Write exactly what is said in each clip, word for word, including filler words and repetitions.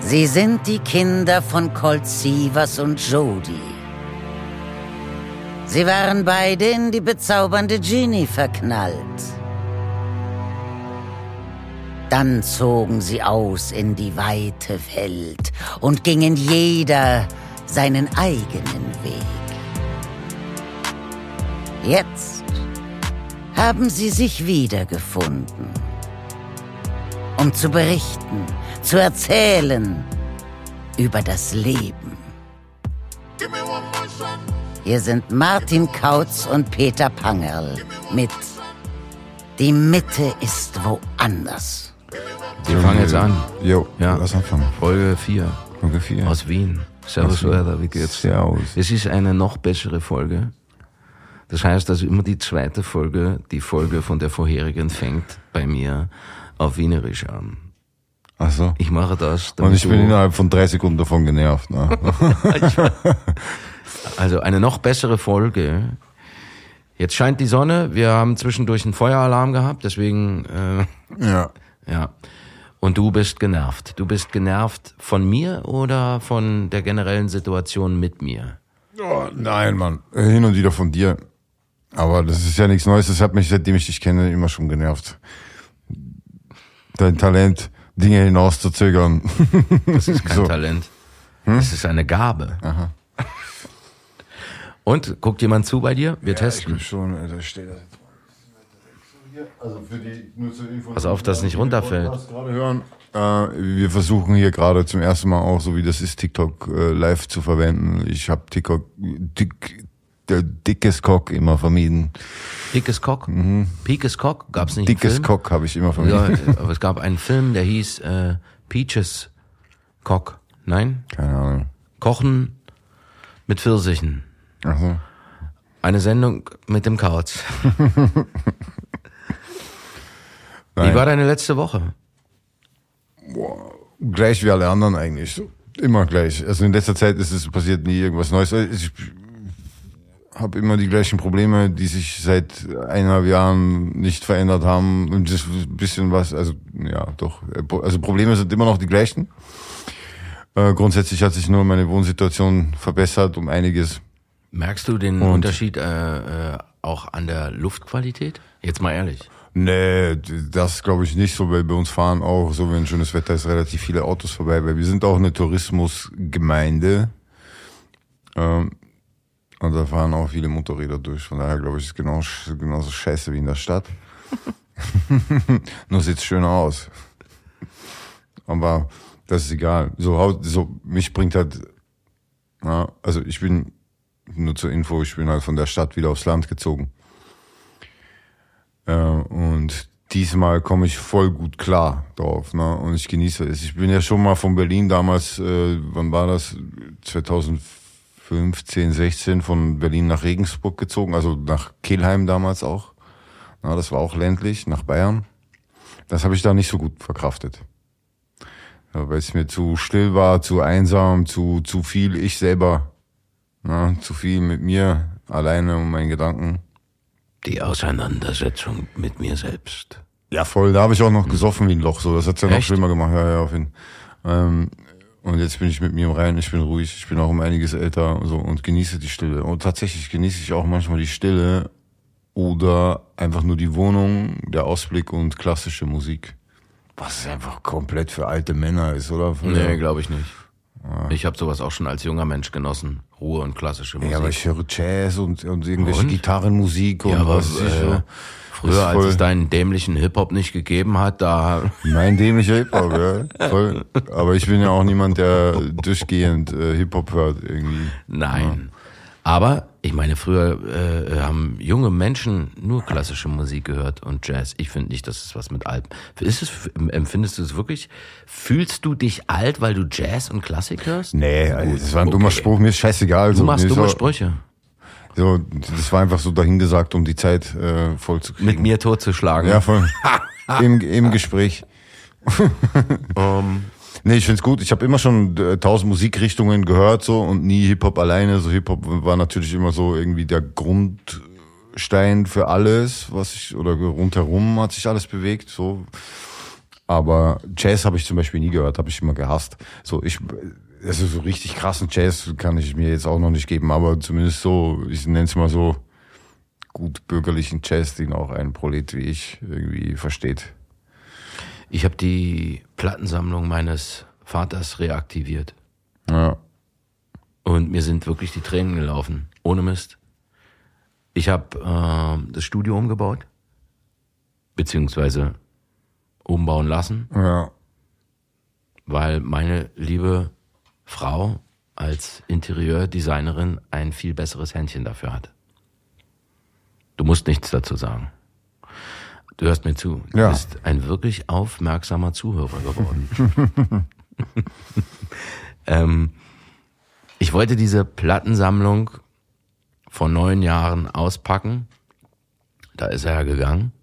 Sie sind die Kinder von Colt Sievers und Jody. Sie waren beide in die bezaubernde Ginny verknallt. Dann zogen sie aus in die weite Welt und gingen jeder seinen eigenen Weg. Jetzt haben sie sich wiedergefunden, um zu berichten, zu erzählen über das Leben. Hier sind Martin Kautz und Peter Pangerl mit Die Mitte ist woanders. Wir fangen jetzt an. Jo, ja. Lass anfangen. Folge vier. Folge vier. Aus Wien. Servus, Leute, wie geht's? Servus. Es ist eine noch bessere Folge. Das heißt, dass immer die zweite Folge, die Folge von der vorherigen, fängt bei mir auf Wienerisch an. Ach so. Ich mache das. Und ich bin innerhalb von drei Sekunden davon genervt. Ne? Also eine noch bessere Folge. Jetzt scheint die Sonne. Wir haben zwischendurch einen Feueralarm gehabt, deswegen äh, ja. Ja. Und du bist genervt. Du bist genervt von mir oder von der generellen Situation mit mir? Oh, nein, Mann. Hin und wieder von dir. Aber das ist ja nichts Neues. Das hat mich, seitdem ich dich kenne, immer schon genervt. Dein Talent, Dinge hinauszuzögern. Das ist kein so. Talent. Hm? Das ist eine Gabe. Aha. Und, guckt jemand zu bei dir? Wir ja, testen. Ich schon, da steht das. Also für die, nur zur Info, pass auf, dass es nicht runterfällt. Gerade hören. Äh, wir versuchen hier gerade zum ersten Mal auch, so wie das ist, TikTok äh, live zu verwenden. Ich habe TikTok, dick, der dickes Cock immer vermieden. Dickes Cock? Mhm. Piekes Cock? Gab's nicht Dickes einen Film? Cock habe ich immer vermieden. Ja, aber es gab einen Film, der hieß äh, Peaches Cock. Nein? Keine Ahnung. Kochen mit Pfirsichen. Ach so. Eine Sendung mit dem Kautz. Nein. Wie war deine letzte Woche? Boah, gleich wie alle anderen eigentlich. So. Immer gleich. Also in letzter Zeit ist es passiert nie irgendwas Neues. Ich habe immer die gleichen Probleme, die sich seit eineinhalb Jahren nicht verändert haben. Und das ist ein bisschen was, also ja, doch. Also Probleme sind immer noch die gleichen. Äh, grundsätzlich hat sich nur meine Wohnsituation verbessert um einiges. Merkst du den Und Unterschied äh, äh, auch an der Luftqualität? Jetzt mal ehrlich. Nee, das glaube ich nicht so, weil bei uns fahren auch, so wenn schönes Wetter ist, relativ viele Autos vorbei, weil wir sind auch eine Tourismusgemeinde. Ähm, und da fahren auch viele Motorräder durch. Von daher glaube ich, ist es genau, genauso scheiße wie in der Stadt. Nur sieht's schöner aus. Aber das ist egal. So, so mich bringt halt, ja, also ich bin, nur zur Info, ich bin halt von der Stadt wieder aufs Land gezogen. Äh, und diesmal komme ich voll gut klar drauf, ne? Und ich genieße es. Ich bin ja schon mal von Berlin damals, äh, wann war das? zweitausendfünfzehn, sechzehn von Berlin nach Regensburg gezogen, also nach Kelheim damals auch. Na, das war auch ländlich, nach Bayern. Das habe ich da nicht so gut verkraftet. Ja, weil es mir zu still war, zu einsam, zu zu viel ich selber. Na, zu viel mit mir, alleine und meinen Gedanken. Die Auseinandersetzung mit mir selbst. Ja, voll. Da habe ich auch noch gesoffen wie ein Loch. So, das hat's ja noch Echt? schlimmer gemacht. Ja, ja, auf jeden Fall. Ähm, und jetzt bin ich mit mir im Reinen. Ich bin ruhig. Ich bin auch um einiges älter und so und genieße die Stille. Und tatsächlich genieße ich auch manchmal die Stille oder einfach nur die Wohnung, der Ausblick und klassische Musik. Was einfach komplett für alte Männer ist, oder? Für Nee, glaube ich nicht. Ja. Ich habe sowas auch schon als junger Mensch genossen. Ruhe und klassische Musik. Ja, aber ich höre Jazz und, und irgendwelche und? Gitarrenmusik und ja, aber, was weiß ich äh, so. Früher, als es deinen dämlichen Hip-Hop nicht gegeben hat, da... Mein dämlicher Hip-Hop, ja. Voll. Aber ich bin ja auch niemand, der durchgehend äh, Hip-Hop hört irgendwie. Nein. Ja. Aber, ich meine, früher äh, haben junge Menschen nur klassische Musik gehört und Jazz. Ich finde nicht, dass es was mit Alben... Ist es, empfindest du es wirklich? Fühlst du dich alt, weil du Jazz und Klassik hörst? Nee, also, das war ein okay. dummer Spruch, mir ist scheißegal. Du so. machst dumme so, Sprüche. So, das war einfach so dahingesagt, um die Zeit äh, voll zu kriegen. Mit mir totzuschlagen. Ja, voll. Im, im Gespräch. um. Nee, ich find's gut. Ich habe immer schon äh, tausend Musikrichtungen gehört so und nie Hip-Hop alleine. So Hip-Hop war natürlich immer so irgendwie der Grundstein für alles, was ich, oder rundherum hat sich alles bewegt. So Aber Jazz habe ich zum Beispiel nie gehört, habe ich immer gehasst. So, ich, also so richtig krassen Jazz kann ich mir jetzt auch noch nicht geben, aber zumindest so, ich nenne es mal so, gut bürgerlichen Jazz, den auch ein Prolet wie ich irgendwie versteht. Ich habe die Plattensammlung meines Vaters reaktiviert. Ja. Und mir sind wirklich die Tränen gelaufen. Ohne Mist. Ich habe äh, das Studio umgebaut. Beziehungsweise umbauen lassen. Ja. Weil meine liebe Frau als Interieurdesignerin ein viel besseres Händchen dafür hat. Du musst nichts dazu sagen. Du hörst mir zu. Du Ja. bist ein wirklich aufmerksamer Zuhörer geworden. ähm, ich wollte diese Plattensammlung vor neun Jahren auspacken. Da ist er ja gegangen.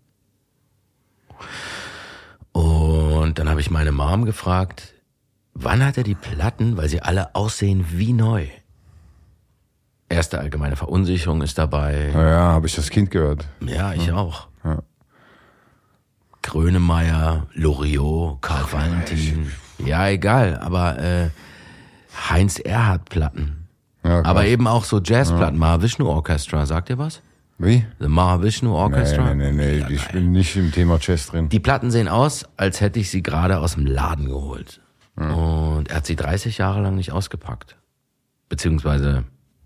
Und dann habe ich meine Mom gefragt, wann hat er die Platten, weil sie alle aussehen wie neu. Erste allgemeine Verunsicherung ist dabei. Ja, ja, habe ich das Kind gehört. Ja, ich auch. Ja. Grönemeyer, Loriot, Karl Valentin. Ja, egal, aber äh, Heinz Erhardt Platten. Ja, aber krass. eben auch so Jazzplatten. Mahavishnu Orchestra, sagt ihr was? Wie? The Mahavishnu Orchestra? Nee, nee, nee, nee. ich bin nicht im Thema Jazz drin. Die Platten sehen aus, als hätte ich sie gerade aus dem Laden geholt. Ja. Und er hat sie dreißig Jahre lang nicht ausgepackt. Beziehungsweise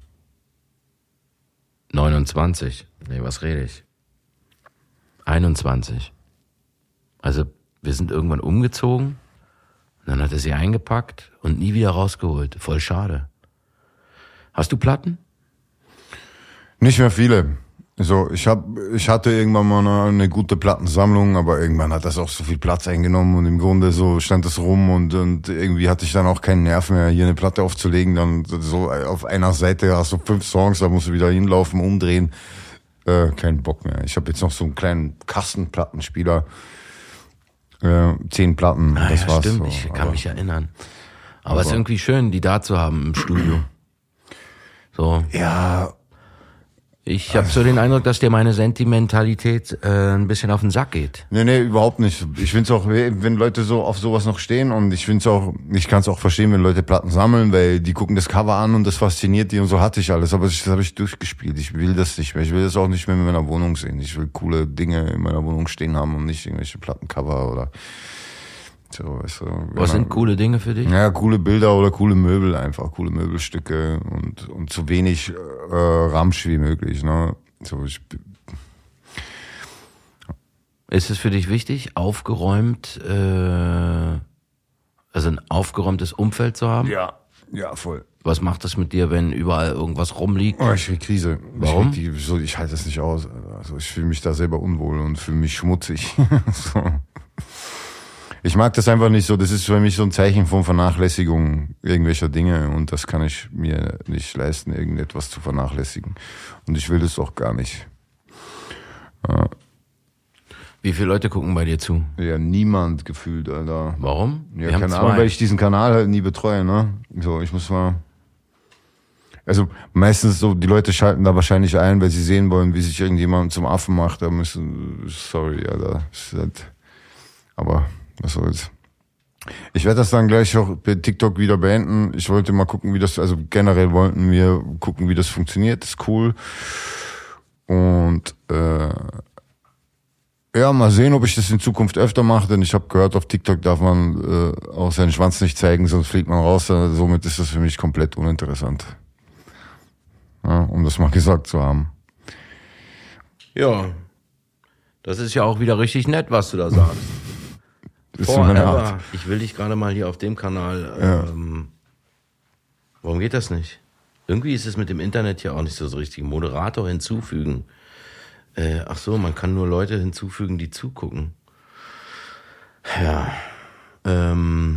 neunundzwanzig. Nee, was rede ich? einundzwanzig. Also wir sind irgendwann umgezogen. Und dann hat er sie eingepackt und nie wieder rausgeholt. Voll schade. Hast du Platten? Nicht mehr viele. So, ich hab, ich hatte irgendwann mal eine, eine gute Plattensammlung, aber irgendwann hat das auch so viel Platz eingenommen und im Grunde so stand das rum und, und irgendwie hatte ich dann auch keinen Nerv mehr, hier eine Platte aufzulegen. Dann so auf einer Seite hast du fünf Songs, da musst du wieder hinlaufen, umdrehen. Äh, kein Bock mehr. Ich habe jetzt noch so einen kleinen Kastenplattenspieler. Äh, zehn Platten, Ah, das ja, war's. stimmt, So. ich kann aber, mich erinnern. Aber es ist irgendwie schön, die da zu haben im Studio. So. Ja, Ich habe so den Eindruck, dass dir meine Sentimentalität äh, ein bisschen auf den Sack geht. nee, nee, überhaupt nicht. Ich find's auch, wenn Leute so auf sowas noch stehen und ich find's auch, ich kann's auch verstehen, wenn Leute Platten sammeln, weil die gucken das Cover an und das fasziniert die und so hatte ich alles, aber das habe ich durchgespielt. Ich will das nicht mehr. Ich will das auch nicht mehr in meiner Wohnung sehen. Ich will coole Dinge in meiner Wohnung stehen haben und nicht irgendwelche Plattencover oder so, weißt du. Was sind coole Dinge für dich? Ja, coole Bilder oder coole Möbel einfach, coole Möbelstücke und und so wenig äh, Ramsch wie möglich, ne? So, ich, Ist es für dich wichtig, aufgeräumt, äh, also ein aufgeräumtes Umfeld zu haben? ja, ja, voll. Was macht das mit dir, wenn überall irgendwas rumliegt? Oh, ich krieg Krise. Warum? Ich, krieg die, so, ich halte das nicht aus. Also ich fühle mich da selber unwohl und fühle mich schmutzig. So. Ich mag das einfach nicht so. Das ist für mich so ein Zeichen von Vernachlässigung irgendwelcher Dinge und das kann ich mir nicht leisten, irgendetwas zu vernachlässigen. Und ich will das auch gar nicht. Ja, Wie viele Leute gucken bei dir zu? ja niemand gefühlt, Alter. Warum? Ja, Wir haben keine Ahnung, zwei. weil ich diesen Kanal halt nie betreue, ne? So, ich muss mal. Also meistens so, die Leute schalten da wahrscheinlich ein, weil sie sehen wollen, wie sich irgendjemand zum Affen macht. Da müssen, sorry, Alter. Ist halt, aber was soll's. Ich werde das dann gleich auch bei TikTok wieder beenden. Ich wollte mal gucken, wie das, also generell wollten wir gucken, wie das funktioniert. Das ist cool. Und äh, ja, mal sehen, ob ich das in Zukunft öfter mache, denn ich habe gehört, auf TikTok darf man äh, auch seinen Schwanz nicht zeigen, sonst fliegt man raus. Also somit ist das für mich komplett uninteressant. Ja, um das mal gesagt zu haben. Ja. Das ist ja auch wieder richtig nett, was du da sagst. Das ist so meine Forever. Art. Ich will dich gerade mal hier auf dem Kanal. Ja. Ähm, warum geht das nicht? Irgendwie ist es mit dem Internet ja auch nicht so, so richtig. Moderator hinzufügen. Äh, ach so, man kann nur Leute hinzufügen, die zugucken. Ja. Ähm,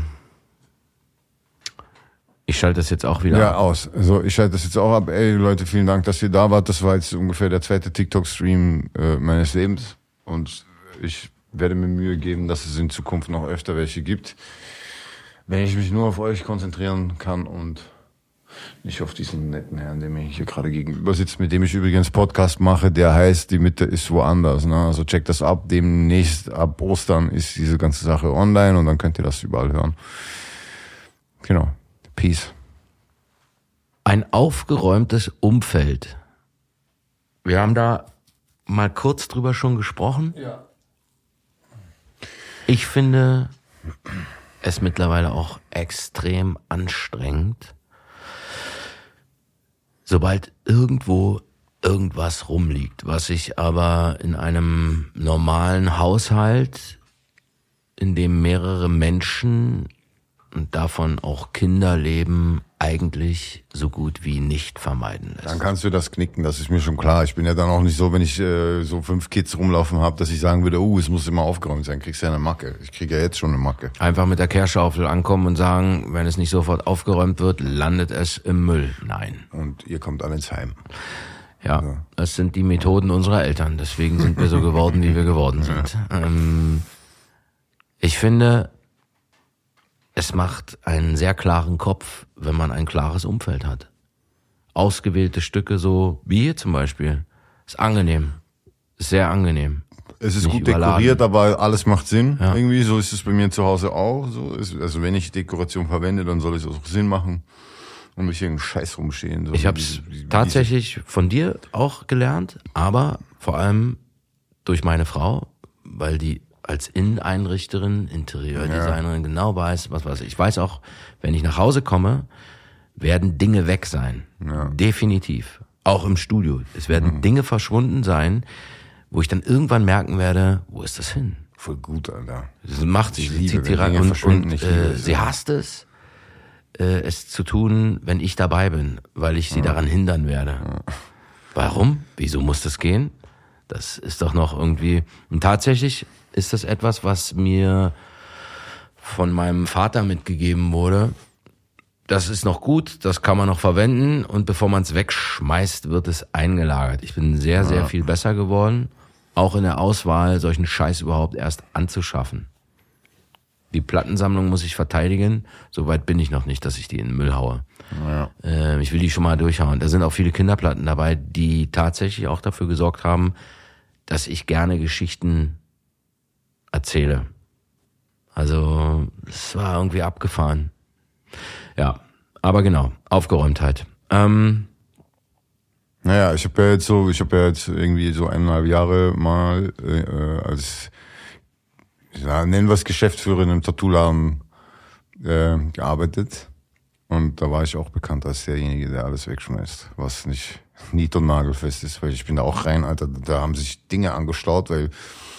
ich schalte das jetzt auch wieder Ja, ab. aus. Also ich schalte das jetzt auch ab. Ey, Leute, vielen Dank, dass ihr da wart. Das war jetzt ungefähr der zweite TikTok-Stream äh, meines Lebens. Und ich werde mir Mühe geben, dass es in Zukunft noch öfter welche gibt. Wenn ich mich nur auf euch konzentrieren kann und Nicht auf diesen netten Herrn, der mir hier gerade gegenüber sitzt, mit dem ich übrigens Podcast mache, der heißt, die Mitte ist woanders. Ne? Also checkt das ab. Demnächst ab Ostern ist diese ganze Sache online und dann könnt ihr das überall hören. Genau. Peace. Ein aufgeräumtes Umfeld. Wir haben da mal kurz drüber schon gesprochen. Ja. Ich finde es mittlerweile auch extrem anstrengend, sobald irgendwo irgendwas rumliegt, was ich aber in einem normalen Haushalt, in dem mehrere Menschen und davon auch Kinder leben, eigentlich so gut wie nicht vermeiden lässt. Dann kannst du das knicken, das ist mir schon klar. Ich bin ja dann auch nicht so, wenn ich äh, so fünf Kids rumlaufen habe, dass ich sagen würde, oh, es muss immer aufgeräumt sein, kriegst ja eine Macke. Ich kriege ja jetzt schon eine Macke. Einfach mit der Kehrschaufel ankommen und sagen, wenn es nicht sofort aufgeräumt wird, landet es im Müll. Nein. Und ihr kommt alle ins Heim. Ja, ja, das sind die Methoden unserer Eltern. Deswegen sind wir so geworden, wie wir geworden sind. Ja. Ähm, ich finde, es macht einen sehr klaren Kopf, wenn man ein klares Umfeld hat. Ausgewählte Stücke, so wie hier zum Beispiel, ist angenehm. Ist sehr angenehm. Es ist Nicht gut überladen. dekoriert, aber alles macht Sinn. Ja. Irgendwie, so ist es bei mir zu Hause auch. So ist, also wenn ich Dekoration verwende, dann soll es auch Sinn machen und nicht irgendeinen Scheiß rumstehen. So Ich habe es tatsächlich von dir auch gelernt, aber vor allem durch meine Frau, weil die als Inneneinrichterin, Interieurdesignerin ja. genau weiß, was weiß ich. Ich weiß auch, wenn ich nach Hause komme, werden Dinge weg sein. Ja. Definitiv. Auch im Studio. Es werden mhm. Dinge verschwunden sein, wo ich dann irgendwann merken werde, wo ist das hin? Voll gut, Alter. Das macht sie, sie zieht die rein und, und äh, sie hasst es, äh, es zu tun, wenn ich dabei bin, weil ich sie ja. daran hindern werde. Ja. Warum? Wieso muss das gehen? Das ist doch noch irgendwie... Und tatsächlich ist das etwas, was mir von meinem Vater mitgegeben wurde. Das ist noch gut, das kann man noch verwenden und bevor man es wegschmeißt, wird es eingelagert. Ich bin sehr, sehr ja. viel besser geworden, auch in der Auswahl, solchen Scheiß überhaupt erst anzuschaffen. Die Plattensammlung muss ich verteidigen, soweit bin ich noch nicht, dass ich die in den Müll haue. Ja. Äh, ich will die schon mal durchhauen. Da sind auch viele Kinderplatten dabei, die tatsächlich auch dafür gesorgt haben, dass ich gerne Geschichten erzähle. Also, es war irgendwie abgefahren. Ja, aber genau, Aufgeräumtheit. Ähm, naja, ich habe ja jetzt so, ich habe ja jetzt irgendwie so eineinhalb Jahre mal äh, als, ja, nennen wir es Geschäftsführer in einem Tattoo-Laden äh, gearbeitet. Und da war ich auch bekannt als derjenige, der alles wegschmeißt, was nicht nied- und nagelfest ist, weil ich bin da auch rein, Alter, da haben sich Dinge angestaut, weil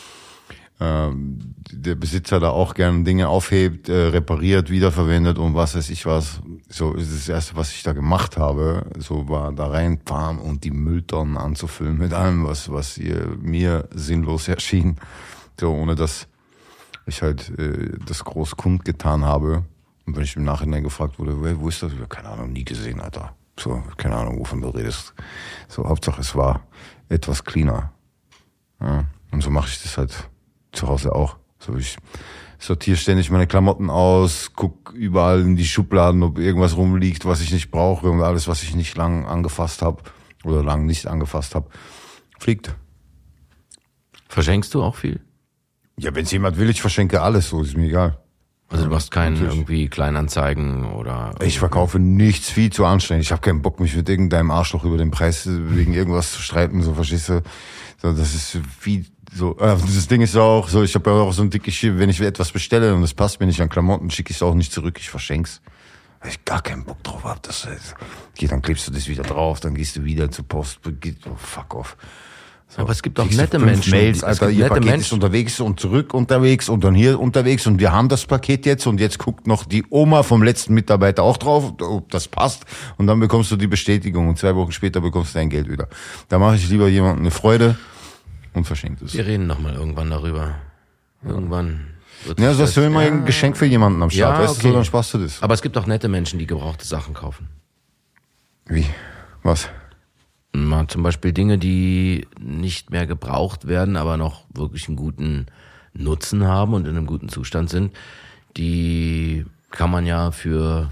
ähm, der Besitzer da auch gerne Dinge aufhebt, äh, repariert, wiederverwendet und was weiß ich was. So ist das Erste, was ich da gemacht habe, so war da reinfahren und die Mülltonnen anzufüllen mit allem, was was ihr, mir sinnlos erschien. So, ohne dass ich halt äh, das groß kundgetan habe. Und wenn ich im Nachhinein gefragt wurde, hey, wo ist das? Keine Ahnung, nie gesehen, Alter. So, keine Ahnung, wovon du redest. So, Hauptsache es war etwas cleaner. Ja, und so mache ich das halt zu Hause auch. So, ich sortiere ständig meine Klamotten aus, guck überall in die Schubladen, ob irgendwas rumliegt, was ich nicht brauche und alles, was ich nicht lang angefasst habe oder lang nicht angefasst habe, fliegt. Verschenkst du auch viel? Ja, wenn es jemand will, ich verschenke alles, so ist mir egal. Also du machst keinen Natürlich. irgendwie Kleinanzeigen oder... Ich verkaufe nichts, viel zu anstrengend. Ich habe keinen Bock, mich mit irgendeinem Arschloch über den Preis wegen irgendwas zu streiten, so, verstehst du? So, das ist viel so. Äh, das Ding ist auch so, ich habe ja auch so ein dickes Schiff, wenn ich etwas bestelle und es passt mir nicht an Klamotten, schicke ich es auch nicht zurück, ich verschenk's. Weil ich gar keinen Bock drauf hab. Das ist, okay, dann klebst du das wieder drauf, dann gehst du wieder zur Post, oh, fuck off. So, aber es gibt auch kriegst nette du fünf Menschen. Mails, es Alter, gibt ihr nette Paket Menschen. ist unterwegs und zurück unterwegs und dann hier unterwegs und wir haben das Paket jetzt und jetzt guckt noch die Oma vom letzten Mitarbeiter auch drauf, ob das passt und dann bekommst du die Bestätigung und zwei Wochen später bekommst du dein Geld wieder. Da mache ich lieber jemandem eine Freude und verschenke es. Wir reden noch mal irgendwann darüber. Irgendwann wird Ja, so hast du immer ja. ein Geschenk für jemanden am Start, Ja, weißt du, okay. so, dann sparst du das. Aber es gibt auch nette Menschen, die gebrauchte Sachen kaufen. Wie? Was? Mal zum Beispiel Dinge, die nicht mehr gebraucht werden, aber noch wirklich einen guten Nutzen haben und in einem guten Zustand sind, die kann man ja für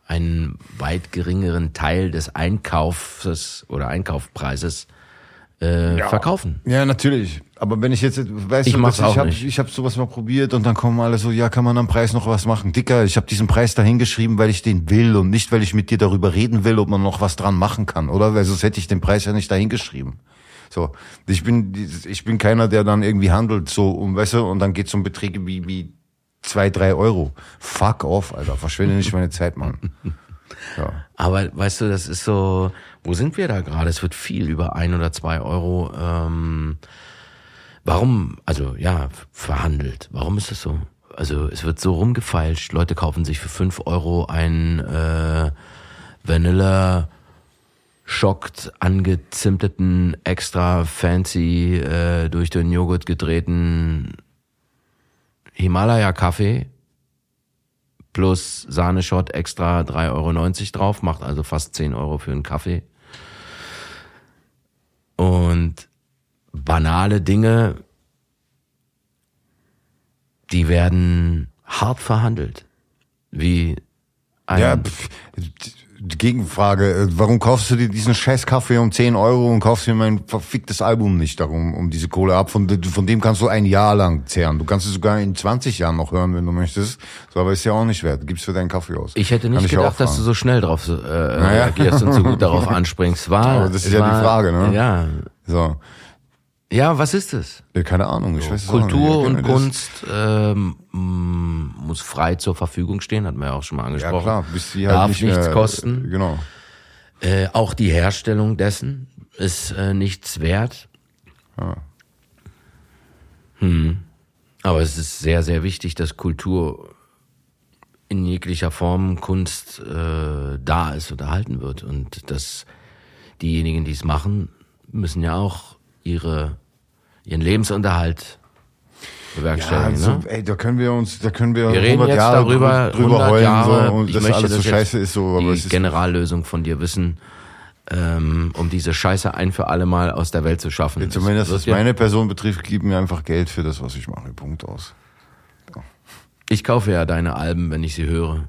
einen weit geringeren Teil des Einkaufs oder Einkaufpreises äh, Ja. verkaufen. Ja, natürlich. Aber wenn ich jetzt, weißt Ich du, mach's dass auch ich habe nicht. ich hab sowas mal probiert und dann kommen alle so, ja, kann man am Preis noch was machen? Dicker, ich habe diesen Preis dahin geschrieben, weil ich den will und nicht, weil ich mit dir darüber reden will, ob man noch was dran machen kann, oder? Weil sonst hätte ich den Preis ja nicht dahin geschrieben. So, ich bin, ich bin keiner, der dann irgendwie handelt, so, um, weißt du, und dann geht's um Beträge wie, wie zwei, drei Euro. Fuck off, Alter, verschwende nicht meine Zeit, Mann. Ja. Aber weißt du, das ist so, wo sind wir da gerade? Es wird viel über ein oder zwei Euro. Ähm, warum, also ja, verhandelt. Warum ist das so? Also es wird so rumgefeilscht. Leute kaufen sich für fünf Euro einen äh, Vanilla schockt angezimteten, extra fancy, äh, durch den Joghurt gedrehten Himalaya-Kaffee plus Sahneschott extra drei Euro neunzig drauf, macht also fast zehn Euro für einen Kaffee. Und banale Dinge, die werden hart verhandelt. Wie ein Ja, pff, die Gegenfrage, warum kaufst du dir diesen scheiß Kaffee um zehn Euro und kaufst dir mein verficktes Album nicht darum, um diese Kohle ab? Von, von dem kannst du ein Jahr lang zehren. Du kannst es sogar in zwanzig Jahren noch hören, wenn du möchtest. So, aber ist ja auch nicht wert. Gibst für deinen Kaffee aus. Ich hätte nicht Kann ich gedacht, auch dass du fragen. so schnell drauf äh, reagierst und so gut darauf anspringst. War, Aber das ist ja war, die Frage, ne? Ja. So. Ja, was ist es? Ja, keine Ahnung, ich weiß es auch nicht. Kultur Ja, und das- Kunst ähm, m, muss frei zur Verfügung stehen, hatten wir ja auch schon mal Ja angesprochen. klar, bis sie halt Darf nicht nichts mehr, kosten. Genau. Äh, auch die Herstellung dessen ist äh, nichts wert. Ja. Hm. Aber es ist sehr, sehr wichtig, dass Kultur in jeglicher Form Kunst äh, da ist und erhalten wird. Und dass diejenigen, die es machen, müssen ja auch ihre, ihren Lebensunterhalt Ja, bewerkstelligen. also, ne? ey, da können wir uns, da können wir Wir reden hundert jetzt Jahre darüber, drüber hundert heulen, Jahre, so, und ich dass möchte alles so das jetzt scheiße ist, so, aber die es ist, Generallösung von dir wissen, ähm, um diese Scheiße ein für alle Mal aus der Welt zu schaffen. Es zumindest wird was ja- meine Person betrifft, gib mir einfach Geld für das, was ich mache. Punkt aus. Ich kaufe ja deine Alben, wenn ich sie höre.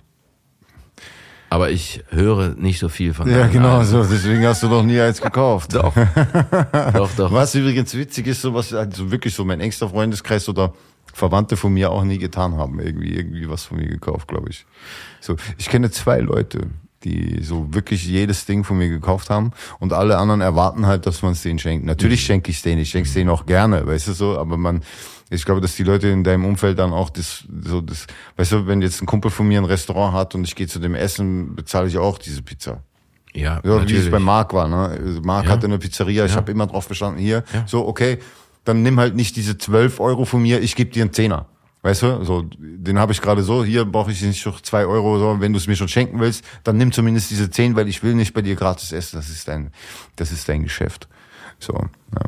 Aber ich höre nicht so viel von Ja, deinen genau, Alben. so, deswegen hast du doch nie eins gekauft. Doch. doch, doch. Was übrigens witzig ist, so was also wirklich so mein engster Freundeskreis oder Verwandte von mir auch nie getan haben, irgendwie irgendwie was von mir gekauft, glaube ich. So, ich kenne zwei Leute, die so wirklich jedes Ding von mir gekauft haben und alle anderen erwarten halt, dass man es denen schenkt. Natürlich schenke ich es denen, ich schenke es denen auch gerne, weißt du so, aber man, ich glaube, dass die Leute in deinem Umfeld dann auch das, so das, weißt du, wenn jetzt ein Kumpel von mir ein Restaurant hat und ich gehe zu dem Essen, bezahle ich auch diese Pizza. Ja, Ja, wie natürlich. es bei Marc war, ne? Also Marc Ja. hatte eine Pizzeria, ich Ja. habe immer drauf bestanden, hier, Ja. so, okay, dann nimm halt nicht diese zwölf Euro von mir, ich gebe dir einen Zehner. Weißt du, so, den habe ich gerade so, hier brauche ich nicht noch zwei Euro, so, wenn du es mir schon schenken willst, dann nimm zumindest diese zehn, weil ich will nicht bei dir gratis essen, das ist dein, das ist dein Geschäft. So, ja.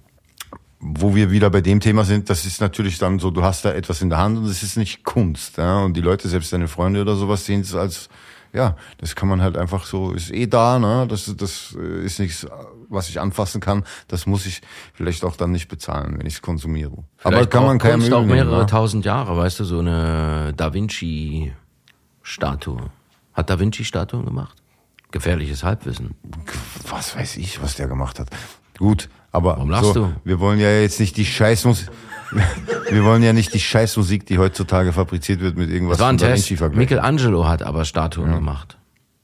Wo wir wieder bei dem Thema sind, das ist natürlich dann so, du hast da etwas in der Hand und es ist nicht Kunst, ja, und die Leute, selbst deine Freunde oder sowas, sehen es als, ja, das kann man halt einfach so, ist eh da, ne, das, das ist nichts, was ich anfassen kann, das muss ich vielleicht auch dann nicht bezahlen, wenn ich es konsumiere. Vielleicht Aber kann man braucht keinem Kunst auch übel nehmen, mehrere ne? tausend Jahre, weißt du, so eine Da Vinci-Statue. Hat Da Vinci Statuen gemacht? Gefährliches Halbwissen. Was weiß ich, was der gemacht hat. Gut, aber Warum lachst so, du? wir wollen ja jetzt nicht die Scheißmusik, wir wollen ja nicht die Scheißmusik, die heutzutage fabriziert wird, mit irgendwas Das war ein von Da Test. Vinci vergleichen. Michelangelo hat aber Statuen gemacht.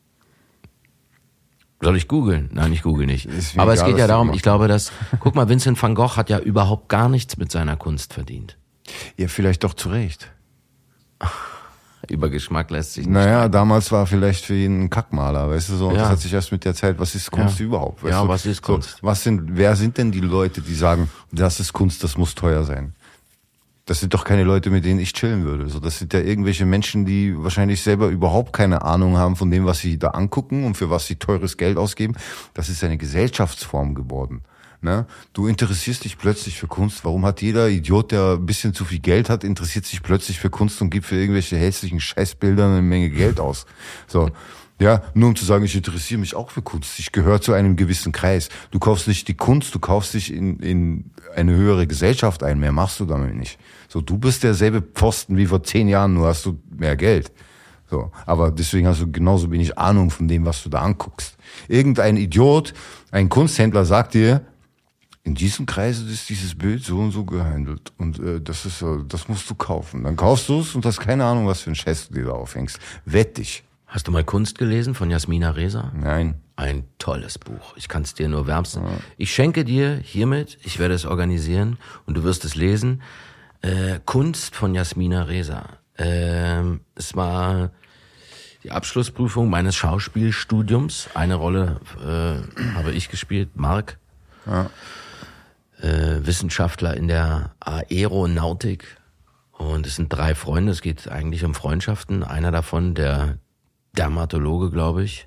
Soll ich googeln? Nein, ich google nicht. Ist mir Aber es egal, geht ja was der darum, gemacht ich glaube, dass, guck mal, Vincent van Gogh hat ja überhaupt gar nichts mit seiner Kunst verdient. Ja, vielleicht doch zu Recht. Über Geschmack lässt sich nicht. Naja, damals war vielleicht für ihn ein Kackmaler, weißt du so. Und Ja. das hat sich erst mit der Zeit, was ist Kunst Ja. überhaupt? Weißt Ja, du? was ist Kunst? So, was sind, wer sind denn die Leute, die sagen, das ist Kunst, das muss teuer sein? Das sind doch keine Leute, mit denen ich chillen würde. So, das sind ja irgendwelche Menschen, die wahrscheinlich selber überhaupt keine Ahnung haben von dem, was sie da angucken und für was sie teures Geld ausgeben. Das ist eine Gesellschaftsform geworden. Ne? Du interessierst dich plötzlich für Kunst. Warum hat jeder Idiot, der ein bisschen zu viel Geld hat, interessiert sich plötzlich für Kunst und gibt für irgendwelche hässlichen Scheißbilder eine Menge Geld aus? So. Ja, nur um zu sagen, ich interessiere mich auch für Kunst. Ich gehöre zu einem gewissen Kreis. Du kaufst nicht die Kunst, du kaufst dich in, in eine höhere Gesellschaft ein. Mehr machst du damit nicht. So, du bist derselbe Pfosten wie vor zehn Jahren, nur hast du mehr Geld. So, aber deswegen hast du genauso wenig Ahnung von dem, was du da anguckst. Irgendein Idiot, ein Kunsthändler sagt dir, in diesem Kreis ist dieses Bild so und so gehandelt und äh, das ist, äh, das musst du kaufen. Dann kaufst du es und hast keine Ahnung, was für ein Scheiß du dir da aufhängst. Wett dich. Hast du mal Kunst gelesen von Jasmina Reza? Nein. Ein tolles Buch. Ich kann es dir nur wärmstens. Ja. Ich schenke dir hiermit, ich werde es organisieren und du wirst es lesen, äh, Kunst von Jasmina Reza. Ähm, es war die Abschlussprüfung meines Schauspielstudiums. Eine Rolle äh, habe ich gespielt, Mark. Ja. Äh, Wissenschaftler in der Aeronautik. Und es sind drei Freunde, es geht eigentlich um Freundschaften. Einer davon, der Dermatologe, glaube ich,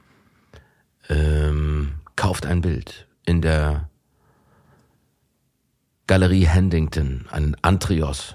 ähm, kauft ein Bild in der Galerie Handington, ein Antrios.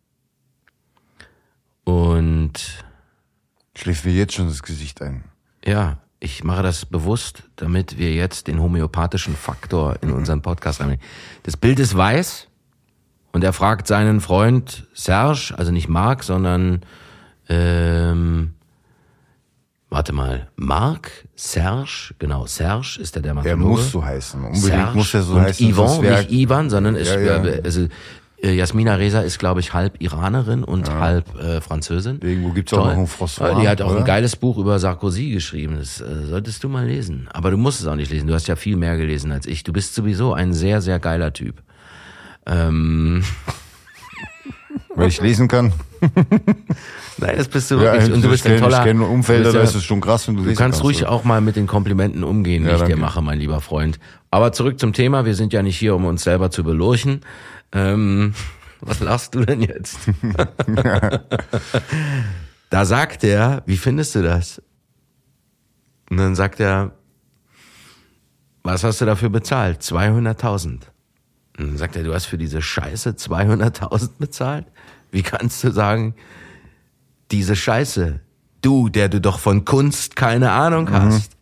Und schläft mir jetzt schon das Gesicht ein. Ja, ich mache das bewusst, damit wir jetzt den homöopathischen Faktor in unseren Podcast reinbringen. Das Bild ist weiß und er fragt seinen Freund Serge, also nicht Marc, sondern ähm, warte mal, Marc, Serge, genau, Serge ist der Dermatologe. Der muss so heißen, unbedingt Serge muss er so und heißen. Yvonne, nicht Ivan, sondern ist, ja, ja. also Jasmina Reza ist, glaube ich, halb Iranerin und ja. halb äh, Französin. Irgendwo gibt's auch noch einen François. Die hat auch oder? ein geiles Buch über Sarkozy geschrieben. Das äh, solltest du mal lesen. Aber du musst es auch nicht lesen. Du hast ja viel mehr gelesen als ich. Du bist sowieso ein sehr, sehr geiler Typ. Ähm. Weil ich lesen kann. Nein, das bist du ja, wirklich. Und du bist ein toller. Ich kenne Umfelder, ja, da ist es schon krass, wenn du Du lesen kannst kannst, ruhig oder? auch mal mit den Komplimenten umgehen, die ja, ich danke. dir mache, mein lieber Freund. Aber zurück zum Thema. Wir sind ja nicht hier, um uns selber zu belurchen. Ähm, was lachst du denn jetzt? Da sagt er, wie findest du das? Und dann sagt er, was hast du dafür bezahlt? zweihunderttausend. Und dann sagt er, du hast für diese Scheiße zweihunderttausend bezahlt? Wie kannst du sagen, diese Scheiße, du, der du doch von Kunst keine Ahnung hast? Mhm.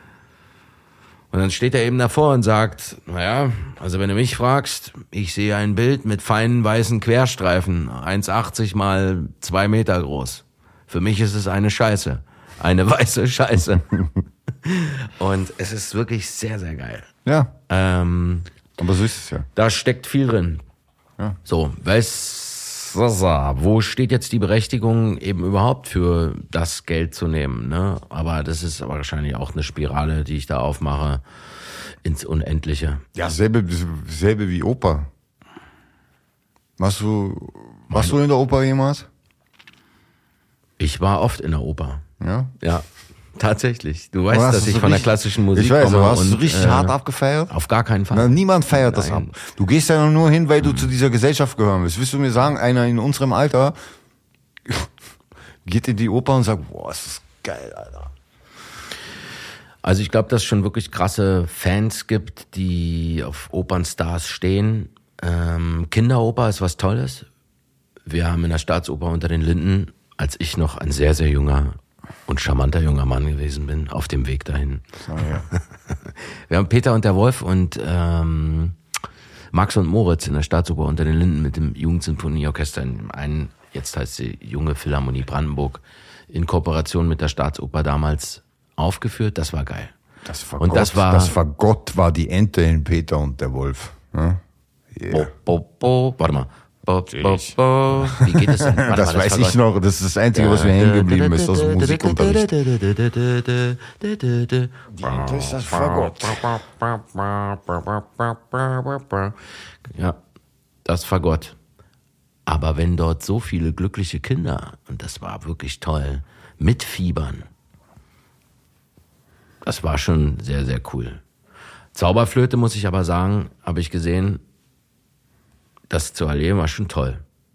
Und dann steht er eben davor und sagt, naja, also wenn du mich fragst, ich sehe ein Bild mit feinen weißen Querstreifen, eins achtzig mal zwei Meter groß. Für mich ist es eine Scheiße, eine weiße Scheiße. Und es ist wirklich sehr, sehr geil. Ja, Ähm, aber so ist es ja. da steckt viel drin. Ja. So, was, wo steht jetzt die Berechtigung eben überhaupt für das Geld zu nehmen, ne? Aber das ist aber wahrscheinlich auch eine Spirale, die ich da aufmache ins Unendliche. Ja, selbe, selbe wie Oper. Warst du, warst du in der Oper jemals? Ich war oft in der Oper. Ja. Ja, tatsächlich. Du weißt, Aber dass hast ich du von der richtig- klassischen Musik Ich weiß, komme. aber hast und, du richtig äh, hart abgefeiert? Auf gar keinen Fall. Na, niemand feiert das ab. Nein. Du gehst ja nur hin, weil du zu dieser Gesellschaft gehören willst. Willst du mir sagen, einer in unserem Alter geht in die Oper und sagt, boah, ist das geil, Alter. Also ich glaube, dass es schon wirklich krasse Fans gibt, die auf Opernstars stehen. Ähm, Kinderoper ist was Tolles. Wir haben in der Staatsoper unter den Linden, als ich noch ein sehr, sehr junger und charmanter junger Mann gewesen bin, auf dem Weg dahin. Oh, ja. Wir haben Peter und der Wolf und ähm, Max und Moritz in der Staatsoper unter den Linden mit dem Jugendsinfonieorchester in einen, jetzt heißt sie Junge Philharmonie Brandenburg, in Kooperation mit der Staatsoper damals aufgeführt. Das war geil. Das Fagott, Und das war- das Fagott war die Ente in Peter und der Wolf. Ja? Yeah. Bo, bo, bo. Warte mal. Bo, bo, bo. Wie geht es denn? Warte Das mal, weiß Fagott. ich noch, das ist das Einzige, was mir hängen geblieben ist aus dem Musikunterricht. Das ist das Fagott. Ja, das Fagott. Aber wenn dort so viele glückliche Kinder, und das war wirklich toll, mitfiebern, das war schon sehr, sehr cool. Zauberflöte, muss ich aber sagen, habe ich gesehen, das zu erleben war schon toll.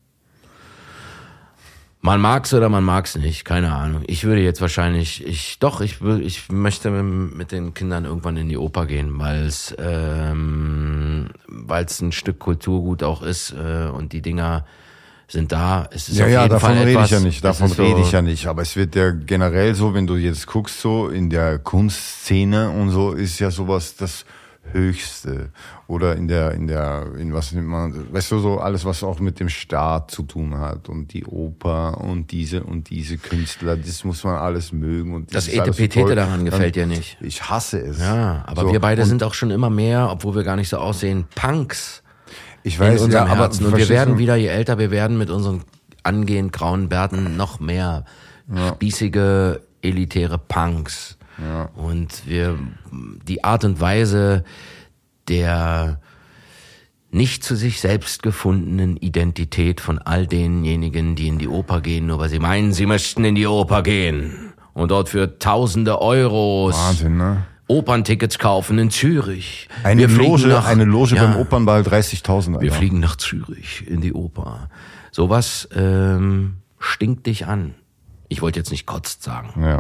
Man mag's oder man mag's nicht, keine Ahnung. Ich würde jetzt wahrscheinlich, ich doch, ich würde, ich möchte mit, mit den Kindern irgendwann in die Oper gehen, weil es, ähm, weil es ein Stück Kulturgut auch ist äh, und die Dinger sind da. Es ist Ja, auf ja, jeden davon Fall rede etwas, ich ja nicht, es davon ist so- rede ich ja nicht. Aber es wird ja generell so, wenn du jetzt guckst, so in der Kunstszene und so, ist ja sowas, das Höchste. Oder in der, in der, in was nennt man, weißt du, so alles, was auch mit dem Staat zu tun hat und die Oper und diese und diese Künstler, das muss man alles mögen. Und das Etepetete daran gefällt dir nicht. Ich hasse es. Ja, aber so, wir beide sind auch schon immer mehr, obwohl wir gar nicht so aussehen, Punks. Ich weiß, in unserem ja, Herzen. aber und wir werden du? wieder, je älter wir werden, mit unseren angehend grauen Bärten noch mehr ja. spießige, elitäre Punks. Ja. Und wir, die Art und Weise der nicht zu sich selbst gefundenen Identität von all denjenigen, die in die Oper gehen, nur weil sie meinen, sie möchten in die Oper gehen und dort für tausende Euros Wahnsinn, ne? Operntickets kaufen in Zürich. Eine wir Loge, nach, eine Loge ja, beim Opernball dreißigtausend. Wir fliegen nach Zürich in die Oper. Sowas ähm, stinkt dich an. Ich wollte jetzt nicht kotzt sagen. Ja.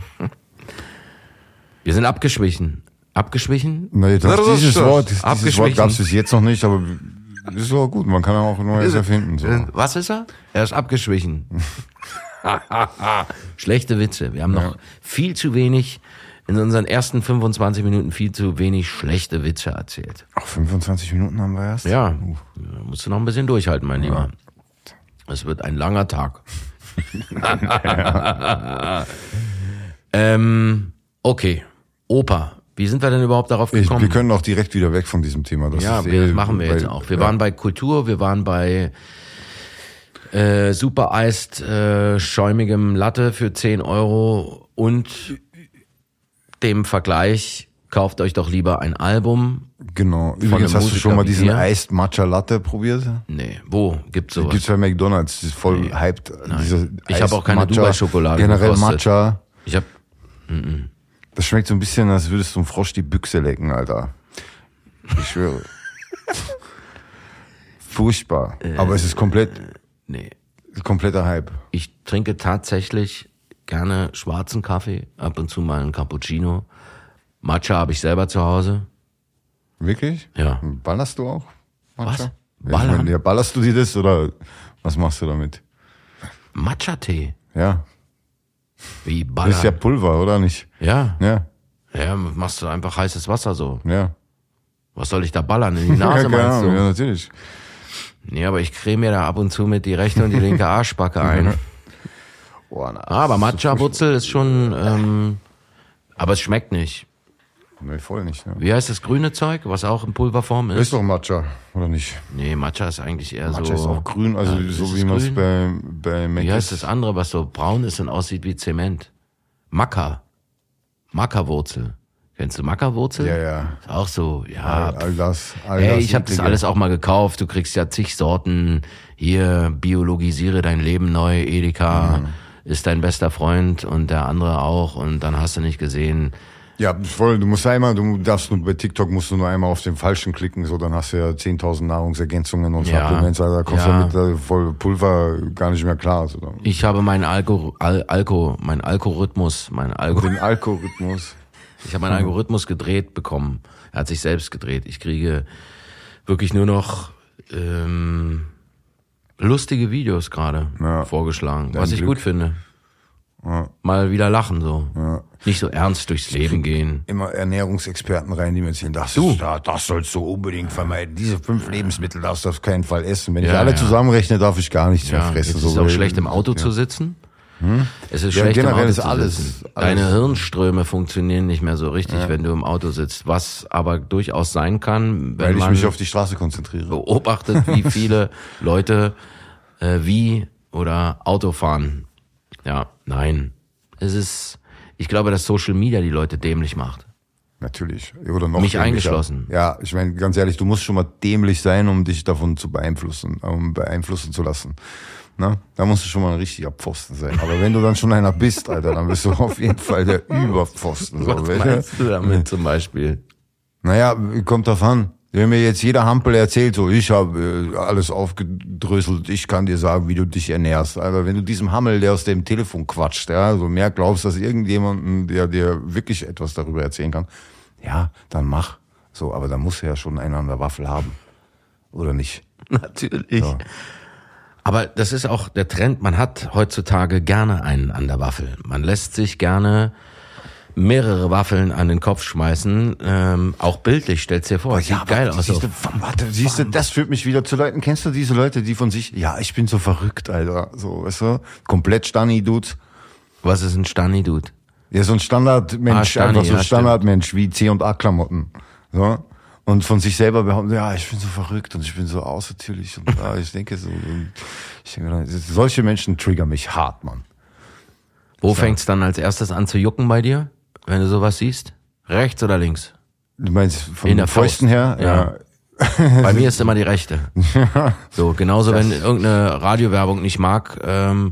Wir sind abgeschwichen. Abgeschwichen? Nee, das, das dieses das Wort, dieses Wort gab es bis jetzt noch nicht, aber ist auch gut. Man kann auch Neues erfinden. So. Was ist er? Er ist abgeschwichen. Schlechte Witze. Wir haben noch ja. viel zu wenig, in unseren ersten fünfundzwanzig Minuten viel zu wenig schlechte Witze erzählt. Ach, fünfundzwanzig Minuten haben wir erst? Ja, da musst du noch ein bisschen durchhalten, mein ja. Lieber. Es wird ein langer Tag. ähm, okay, Oper. Wie sind wir denn überhaupt darauf gekommen? Ich, wir können auch direkt wieder weg von diesem Thema. Das ja, ist wir, eh, das machen wir weil, jetzt auch. Wir ja. waren bei Kultur, wir waren bei äh, super eist äh, schäumigem Latte für zehn Euro und dem Vergleich, kauft euch doch lieber ein Album. Genau. Übrigens, hast du schon mal diesen Iced Matcha Latte probiert? Nee. Wo gibt's sowas? Gibt's bei McDonald's. Das ist voll nee. hyped. Diese ich habe auch keine Dubai-Schokolade Generell gekostet. Matcha. Ich hab, mm-mm. Das schmeckt so ein bisschen, als würdest du einem Frosch die Büchse lecken, Alter. Ich schwöre. Furchtbar. Äh, Aber es ist komplett, nee. kompletter Hype. Ich trinke tatsächlich gerne schwarzen Kaffee, ab und zu mal einen Cappuccino. Matcha habe ich selber zu Hause. Wirklich? Ja. Ballerst du auch Matcha? Was? Ballern? Ja, ich meine, ja, ballerst du dir das oder was machst du damit? Matcha-Tee? Ja. Wie ballern? Das ist ja Pulver, oder nicht? Ja. Ja. Ja, machst du einfach heißes Wasser so. Ja. Was soll ich da ballern? In die Nase ja, meinst du? Ja, natürlich. Nee, aber ich creme mir da ab und zu mit die rechte und die linke Arschbacke ein. Oh, na, aber Matcha-Wurzel ist schon, ähm, aber es schmeckt nicht. Nee, voll nicht. Ja. Wie heißt das grüne Zeug, was auch in Pulverform ist? Ist doch Matcha, oder nicht? Nee, Matcha ist eigentlich eher Matcha so... Matcha ist auch grün, also ja, so wie man es bei, bei Mac Wie heißt das andere, was so braun ist und aussieht wie Zement? Maca. Maca-Wurzel. Kennst du Maca-Wurzel? Ja, ja. Ist auch so, ja. All, all das. All Ey, das ich habe das alles auch mal gekauft. Du kriegst ja zig Sorten. Hier, biologisiere dein Leben neu, Edeka. Mhm. Ist dein bester Freund und der andere auch. Und dann hast du nicht gesehen... Ja, voll. Du musst einmal, du darfst nur bei TikTok musst du nur einmal auf den falschen klicken, so dann hast du ja zehntausend Nahrungsergänzungen und ja, Supplements, also da kommst du ja. mit äh, voll Pulver gar nicht mehr klar. So. Ich habe meinen Alko, Al, Alko, mein Algorithmus, mein Alko, den Algorithmus. Ich habe meinen Algorithmus gedreht bekommen. Er hat sich selbst gedreht. Ich kriege wirklich nur noch ähm, lustige Videos gerade ja, vorgeschlagen, was ich Glück. gut finde. Ja. Mal wieder lachen so. Ja. Nicht so ernst durchs Leben gehen. Immer Ernährungsexperten rein, die mir erzählen, das, du. Ist, das sollst du unbedingt vermeiden. Diese fünf Lebensmittel darfst du auf keinen Fall essen. Wenn ja, ich alle ja. zusammenrechne, darf ich gar nichts ja, mehr fressen. Es ist so auch schlecht im Auto ja. zu sitzen. Hm? Es ist ja, schlecht im Auto ist zu alles, sitzen. alles. Deine Hirnströme funktionieren nicht mehr so richtig, ja. wenn du im Auto sitzt. Was aber durchaus sein kann, wenn Weil ich man mich auf die Straße konzentriere. Beobachtet, wie viele Leute äh, wie oder Auto fahren. Ja, nein. Es ist, ich glaube, dass Social Media die Leute dämlich macht. Natürlich. Oder noch Mich dämlicher. eingeschlossen. Ja, ich meine, ganz ehrlich, du musst schon mal dämlich sein, um dich davon zu beeinflussen, um beeinflussen zu lassen. Na, da musst du schon mal ein richtiger Pfosten sein. Aber wenn du dann schon einer bist, Alter, dann bist du auf jeden Fall der Überpfosten. So, Was meinst du damit zum Beispiel? Naja, kommt drauf an. Wenn mir jetzt jeder Hampel erzählt, so ich habe äh, alles aufgedröselt, ich kann dir sagen, wie du dich ernährst. Aber wenn du diesem Hammel, der aus dem Telefon quatscht, ja, so mehr glaubst, dass irgendjemanden, der dir wirklich etwas darüber erzählen kann, ja, dann mach. So, aber da muss ja schon einer an der Waffel haben. Oder nicht? Natürlich. So. Aber das ist auch der Trend, man hat heutzutage gerne einen an der Waffel. Man lässt sich gerne mehrere Waffeln an den Kopf schmeißen, ähm, auch bildlich, stell's dir vor, Oh, sieht ja, geil aber aus. Siehst du, So. warte, siehst du, das führt mich wieder zu Leuten. Kennst du diese Leute, die von sich, ja, ich bin so verrückt, Alter, so, weißt du, komplett Stani-Dudes. Was ist ein Stani-Dude? Ja, so ein Standardmensch, Ah, Stani, einfach so ein ja, Standardmensch wie C und A-Klamotten. So. Und von sich selber behaupten, ja, ich bin so verrückt und ich bin so außertürlich und ja, ich denke so, und ich denke, solche Menschen triggern mich hart, Mann. Wo fängt's dann als erstes an zu jucken bei dir, wenn du sowas siehst? Rechts oder links? Du meinst von In den der Fäusten Faust. her? Ja. Bei mir ist immer die rechte. So, genauso wenn irgendeine Radiowerbung nicht mag, ähm,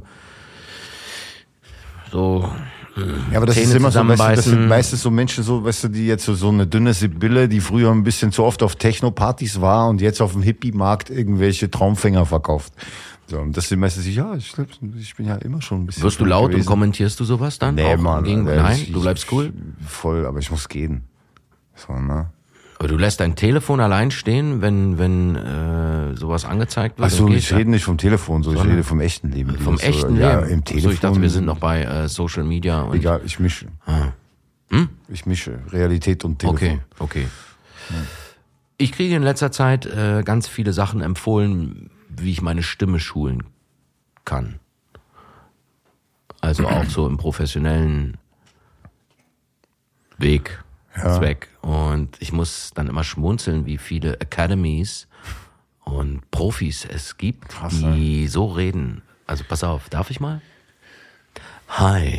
so Ja, aber das Zähne ist immer so, weißt du, das zusammenbeißen. sind meistens so Menschen, so, weißt du, die jetzt so, so eine dünne Sibylle, die früher ein bisschen zu oft auf Techno-Partys war und jetzt auf dem Hippie-Markt irgendwelche Traumfänger verkauft. So, und das sind meistens, ja, ich glaub, ich bin ja immer schon ein bisschen. Wirst du laut gewesen. und kommentierst du sowas dann? Nee, Auch Mann. Gegen, Alter, nein, ich- du bleibst cool. Voll, aber ich muss gehen. So, ne? Aber du lässt dein Telefon allein stehen, wenn wenn äh, sowas angezeigt wird. Ach so, und ich gehst dann- rede nicht vom Telefon, so ich rede vom echten Leben. wie vom das so- echten ja, Leben. im Telefon. So, ich dachte, wir sind noch bei äh, Social Media und Egal, ich mische. Ah. Hm? Ich mische Realität und Telefon. Okay, okay. Ich kriege in letzter Zeit äh, ganz viele Sachen empfohlen, wie ich meine Stimme schulen kann. Also auch so im professionellen Weg, Ja. Zweck. Und ich muss dann immer schmunzeln, wie viele Academies und Profis es gibt, Krass, die so reden. Also pass auf, darf ich mal? Hi.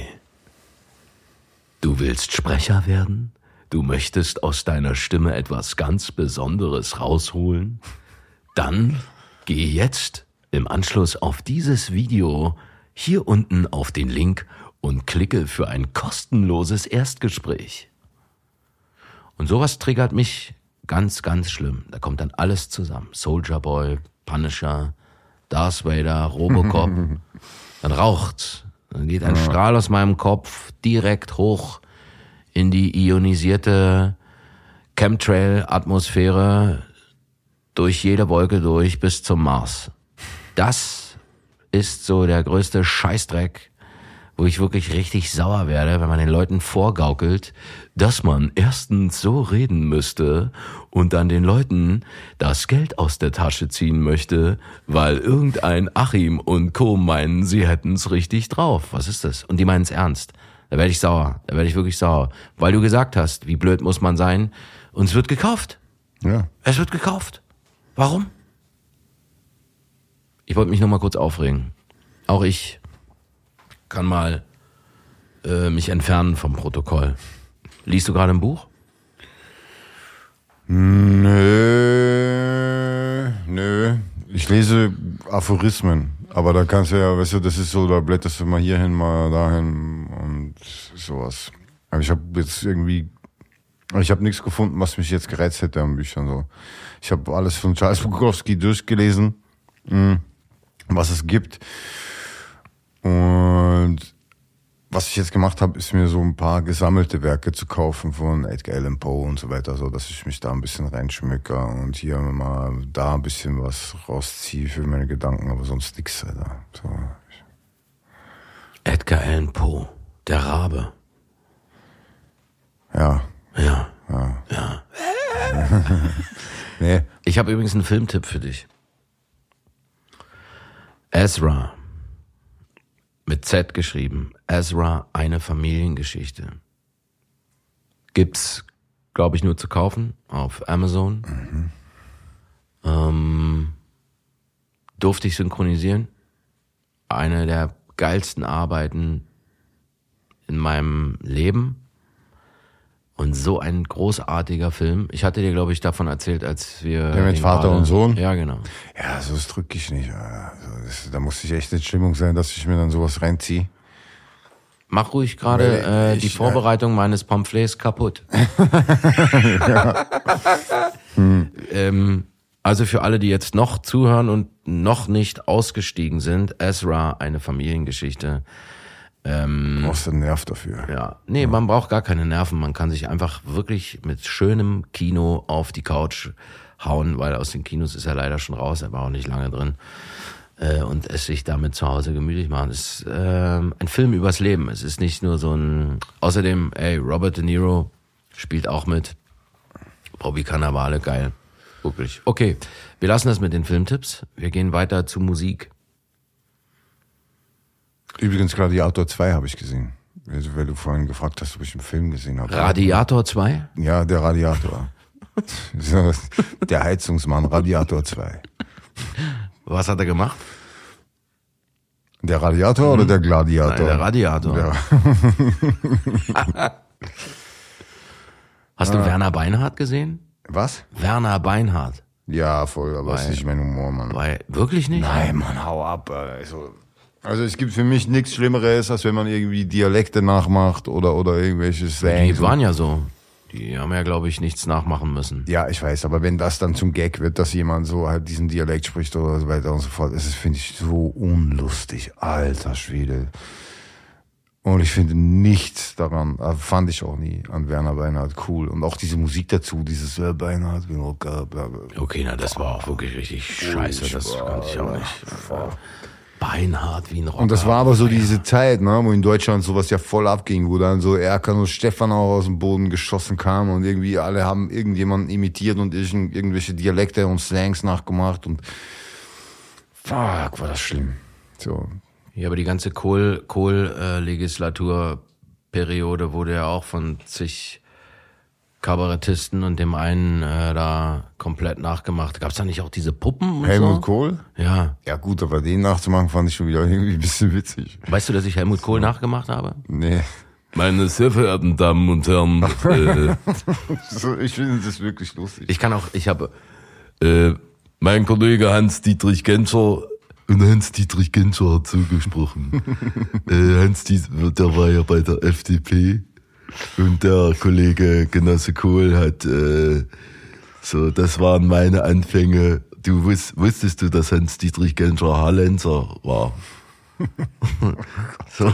Du willst Sprecher werden? Du möchtest aus deiner Stimme etwas ganz Besonderes rausholen? Dann geh jetzt im Anschluss auf dieses Video hier unten auf den Link und klicke für ein kostenloses Erstgespräch. Und sowas triggert mich ganz, ganz schlimm. Da kommt dann alles zusammen. Soulja Boy, Punisher, Darth Vader, Robocop. Dann raucht's. Dann geht ein Strahl aus meinem Kopf direkt hoch in die ionisierte Chemtrail-Atmosphäre durch jede Wolke durch bis zum Mars. Das ist so der größte Scheißdreck, wo ich wirklich richtig sauer werde, wenn man den Leuten vorgaukelt, dass man erstens so reden müsste und dann den Leuten das Geld aus der Tasche ziehen möchte, weil irgendein Achim und Co. meinen, sie hätten's richtig drauf. Was ist das? Und die meinen's ernst. Da werde ich sauer. Da werde ich wirklich sauer. Weil du gesagt hast, wie blöd muss man sein? Und es wird gekauft. Ja. Es wird gekauft. Warum? Ich wollte mich nur mal kurz aufregen. Auch ich kann mal äh, mich entfernen vom Protokoll. Liest du gerade ein Buch? Nö, nö. Ich lese Aphorismen, aber da kannst du ja, weißt du, das ist so, da blätterst du mal hierhin, mal dahin und sowas. Aber ich habe jetzt irgendwie, ich habe nichts gefunden, was mich jetzt gereizt hätte an Büchern. So, ich habe alles von Charles Bukowski durchgelesen, mh, was es gibt. Und was ich jetzt gemacht habe, ist mir so ein paar gesammelte Werke zu kaufen von Edgar Allan Poe und so weiter, so dass ich mich da ein bisschen reinschmücke und hier mal da ein bisschen was rausziehe für meine Gedanken, aber sonst nichts, Alter. So. Edgar Allan Poe, der Rabe. Ja. Ja. Ja. Ja. Nee. Ich habe übrigens einen Filmtipp für dich. Ezra. Mit Z geschrieben. Ezra, eine Familiengeschichte. Gibt's, glaube ich, nur zu kaufen auf Amazon. Mhm. Ähm, durfte ich synchronisieren. Eine der geilsten Arbeiten in meinem Leben. Und so ein großartiger Film. Ich hatte dir, glaube ich, davon erzählt, als wir... Der mit den Vater gerade- und Sohn? Ja, genau. Ja, so das drücke ich nicht. Also das, da muss ich echt in Stimmung sein, dass ich mir dann sowas reinziehe. Mach ruhig gerade Weil äh, ich, die Vorbereitung äh, meines Pamphlets kaputt. hm. ähm, also für alle, die jetzt noch zuhören und noch nicht ausgestiegen sind, Ezra, eine Familiengeschichte. Ähm, Du brauchst einen Nerv dafür. ja, nee, ja. Man braucht gar keine Nerven. Man kann sich einfach wirklich mit schönem Kino auf die Couch hauen, weil aus den Kinos ist er leider schon raus. Er war auch nicht lange drin. äh, und es sich damit zu Hause gemütlich machen. Es ist äh, ein Film übers Leben. Es ist nicht nur so ein... Außerdem, ey, Robert De Niro spielt auch mit. Bobby Cannavale, geil. Wirklich. Okay, wir lassen das mit den Filmtipps. Wir gehen weiter zu Musik. Übrigens Gladiator zwei habe ich gesehen. Weil du vorhin gefragt hast, ob ich einen Film gesehen habe. Radiator zwei? Ja, der Radiator. Der Heizungsmann, Radiator zwei. Was hat er gemacht? Der Radiator oder der Gladiator? Nein, der Radiator. Der Hast du ah. Werner Beinhardt gesehen? Was? Werner Beinhardt. Ja, voll, aber das ist nicht mein Humor, Mann. Weil, wirklich nicht? Nein, Mann, hau ab. Also, also es gibt für mich nichts Schlimmeres, als wenn man irgendwie Dialekte nachmacht oder, oder irgendwelche Slang. Die waren ja so. Die haben ja, glaube ich, nichts nachmachen müssen. Ja, ich weiß, aber wenn das dann zum Gag wird, dass jemand so halt diesen Dialekt spricht oder so weiter und so fort, das ist, finde ich, so unlustig. Alter Schwede. Und ich finde nichts daran, fand ich auch nie, an Werner Beinhardt cool. Und auch diese Musik dazu, dieses äh, Beinhardt, bla bla bla. Okay, na, das war auch wirklich richtig scheiße, das kannte ich auch nicht. Beinhardt wie ein Rocker. Und das war aber so diese Zeit, ne, wo in Deutschland sowas ja voll abging, wo dann so Erkan und Stefan auch aus dem Boden geschossen kamen und irgendwie alle haben irgendjemanden imitiert und irgendwelche Dialekte und Slangs nachgemacht und fuck, war das schlimm. So. Ja, aber die ganze Kohl, Kohl-Legislaturperiode wurde ja auch von zig Kabarettisten und dem einen äh, da komplett nachgemacht. Gab's da nicht auch diese Puppen und Helmut so? Kohl? Ja. Ja gut, aber den nachzumachen fand ich schon wieder irgendwie ein bisschen witzig. Weißt du, dass ich Helmut Kohl so. nachgemacht habe? Nee. Meine sehr verehrten Damen und Herren. Äh, so, ich finde das wirklich lustig. Ich kann auch, ich habe äh, mein Kollege Hans-Dietrich Genscher. Und Hans-Dietrich Genscher hat so gesprochen. äh, Hans-Dietrich, der war ja bei der F D P. Und der Kollege Genosse Kohl hat, äh, so, das waren meine Anfänge. Du wusst, wusstest du, dass Hans-Dietrich Genscher Hallenser war? So.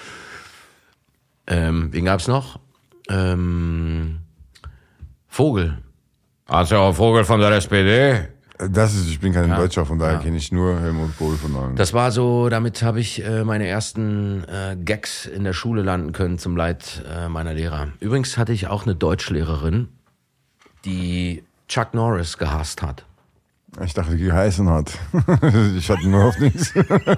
Ähm, wen gab's noch? Ähm, Vogel. Also Vogel von der S P D. Das ist, ich bin kein ja. Deutscher, von daher ja. kenne ich nur Helmut Kohl von allen. Das war so, damit habe ich äh, meine ersten äh, Gags in der Schule landen können zum Leid äh, meiner Lehrer. Übrigens hatte ich auch eine Deutschlehrerin, die Chuck Norris gehasst hat. Ich dachte, die geheißen hat. Ich hatte nur auf nichts.